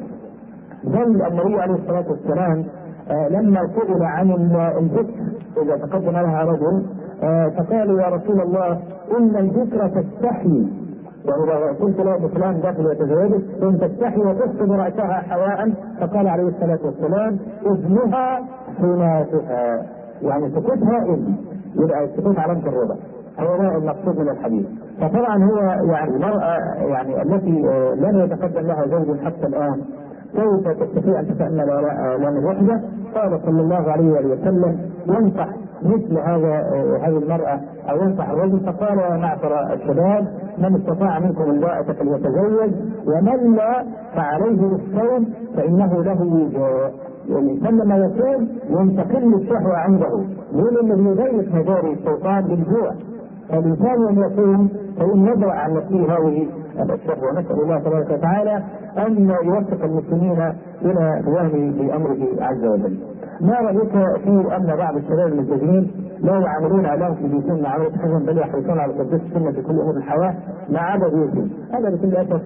بل النبي عليه الصلاة والسلام لما سئل عن الذكر إذا تقدم لها رجل فقالوا يا رسول الله إن الذكر تستحي، وإذا قلت له فلان داخل يتزوجك إن تستحي وتخفض رأسها حياء، فقال عليه الصلاة والسلام إذنها حناتها، سكوتها إذن، يبقى السكوت علامة الرضا، هذا المقصود من الحديث. فطبعا هو المرأة التي لم يتقدم لها زوج حتى الآن كيف تستطيع ان تتامل آلام الوحده؟ قال صلى الله عليه وسلم ينصح مثل هذه المراه او ينصح الرجل، فقال يا معشر الشباب من استطاع منكم الباءة فليتزوج ومن لا فعليه بالصوم فانه له وجاء. لما يصوم ينتقل الشهوه عنده، من الذي يضيق مجاري الشيطان بالجوع، فالإنسان أن يصوم فإن يضع عن نفسه هذه الشهوة. ونسأل الله تبارك وتعالى أن يوفق المسلمين إلى قيام بأمره عز وجل. ما رأيك في أن بعض الشباب الملتزمين لا يعاملون أعلام في بيوتهم مع عمرة حزن بل يحرصون على تطبيق السنة في كل أمور الحياة ما عدا بيوتهم؟ هذا بكل أسف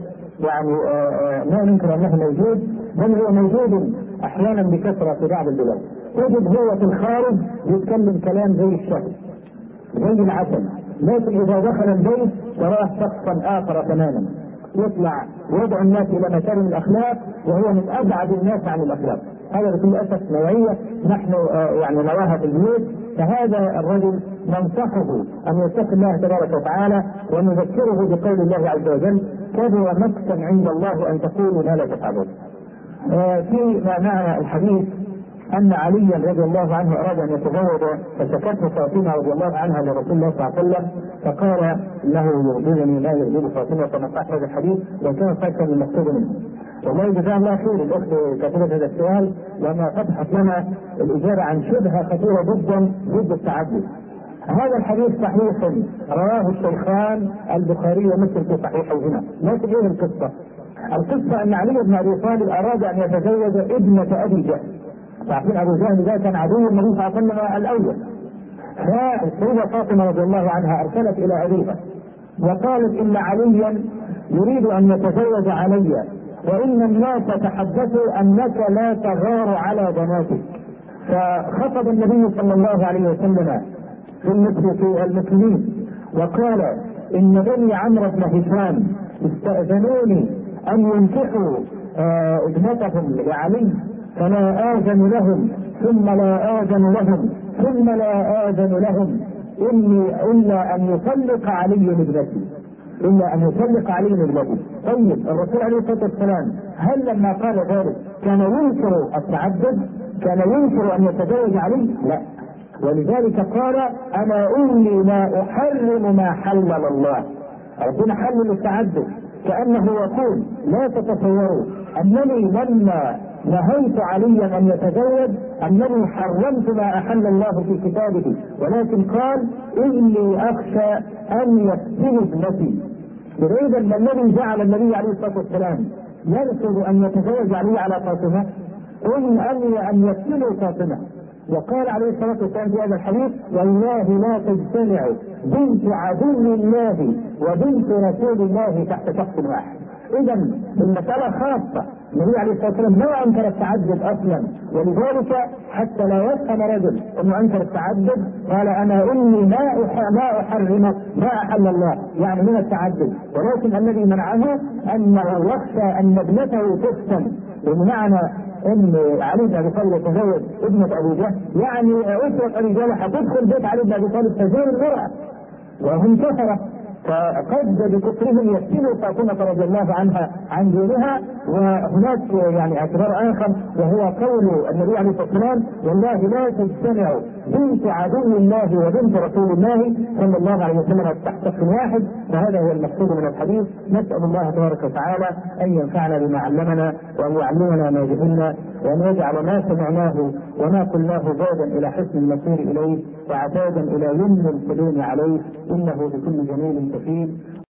ما ننكر أنه موجود، بل هو موجود أحيانا بكثرة في بعض البلاد. تجد هو في الخارج يتكلم كلام زي الشهر زي العسل، لكن إذا دخل البيت تراه شخصا آخر تماما، يطلع ويدعو الناس إلى مكارم الأخلاق وهو من أبعد الناس عن الأخلاق. هذا بكل أسف نوعية نحن نراها في البيوت. فهذا الرجل ننصحه أن يتقي الله تبارك وتعالى ونذكره بقول الله عز وجل كبر مقتا عند الله أن تقولوا ما لا تفعلون. في معنى الحديث أن عليا رضي الله عنه أراد أن يتزوج فشكته فاطمة رضي الله عنها لرسول الله صلى الله عليه وسلم فقال له يغضبني لا يغضب فاطمة، فنصح هذا الحديث وكان فاكرا المقصود منه. والله جزاه الله خير الأخت كاتبة هذا السؤال لما فتحت لنا الإجابة عن شبهة خطيرة جدا ضد التعدد. هذا الحديث صحيح رواه الشيخان البخاري ومسلم في صحيحيهما، لكن ايه القصة؟ القصة أن علي بن أبي طالب أراد أن يتزوج ابنة أبي جهل. تعرفين أبو جهل ده كان عدو النبي صلى الله عليه وسلم الأول. فالسيدة فاطمة رضي الله عنها أرسلت إلى أبيها وقالت إن عليا يريد أن يتزوج علي وإن الناس تحدثوا أنك لا تغار على بناتك. فخطب النبي صلى الله عليه وسلم في المسلمين وقال إن بني عمرو بن هشام استأذنوني أن ينكحوا ابنتهم لعلي فلا آذن لهم ثم لا آذن لهم إلا أن يطلق علي ابنتي. طيب الرسول عليه الصلاة والسلام هل لما قال ذلك كان ينكر التعدد؟ كان ينكر أن يتزوج علي؟ لا. ولذلك قال أنا إني لا أحرم ما حلل الله. ربنا حلل التعدد، كأنه يقول لا تتصوروا أنني لما نهيت عليا أن يتزوج أنني حرمت ما أحل الله في كتابه، ولكن قال إني أخشى أن يفتن ابنتي. إذا ما الذي جعل النبي عليه الصلاة والسلام يرفض أن يتزوج علي على فاطمة؟ إن أمي أن يفتنوا فاطمة. وقال عليه الصلاة والسلام في هذا الحديث والله لا تجتمع بنت عدو الله وبنت رسول الله تحت شخص واحد. إذا المسألة خاصة. النبي عليه الصلاة والسلام ما أنكر التعدد أصلا، ولذلك حتى لا يفهم رجل أنه أنكر التعدد قال أنا إني ما أحرم ما أحل الله، يعني من التعدد، ولكن الذي منعه أنه يخشى أن ابنته تفتن. بمعنى ان علي بن ابي طالب يتزوج ابنة ابي جهل، يعني اسرة ابي جهل هتدخل بيت علي بن ابي طالب تزور المرأة وهم كفرة، فقد بكفرهم يفتنوا فاطمة رضي الله عنها عن دينها. وهناك يعني اعتبار اخر وهو قول النبي عليه الصلاة والسلام والله لا تجتمع بنت عدو الله وبنت رسول الله صلى الله عليه وسلم تحت شخص واحد. فهذا هو المقصود من الحديث. نسأل الله تبارك وتعالى أن ينفعنا بما علمنا وأن يعلمنا ما جهلنا وأن يجعل ما سمعناه وما قلناه زادا إلى حسن المصير إليه وعتادا إلى يمن القدوم عليه إنه بكل جميل كفيل.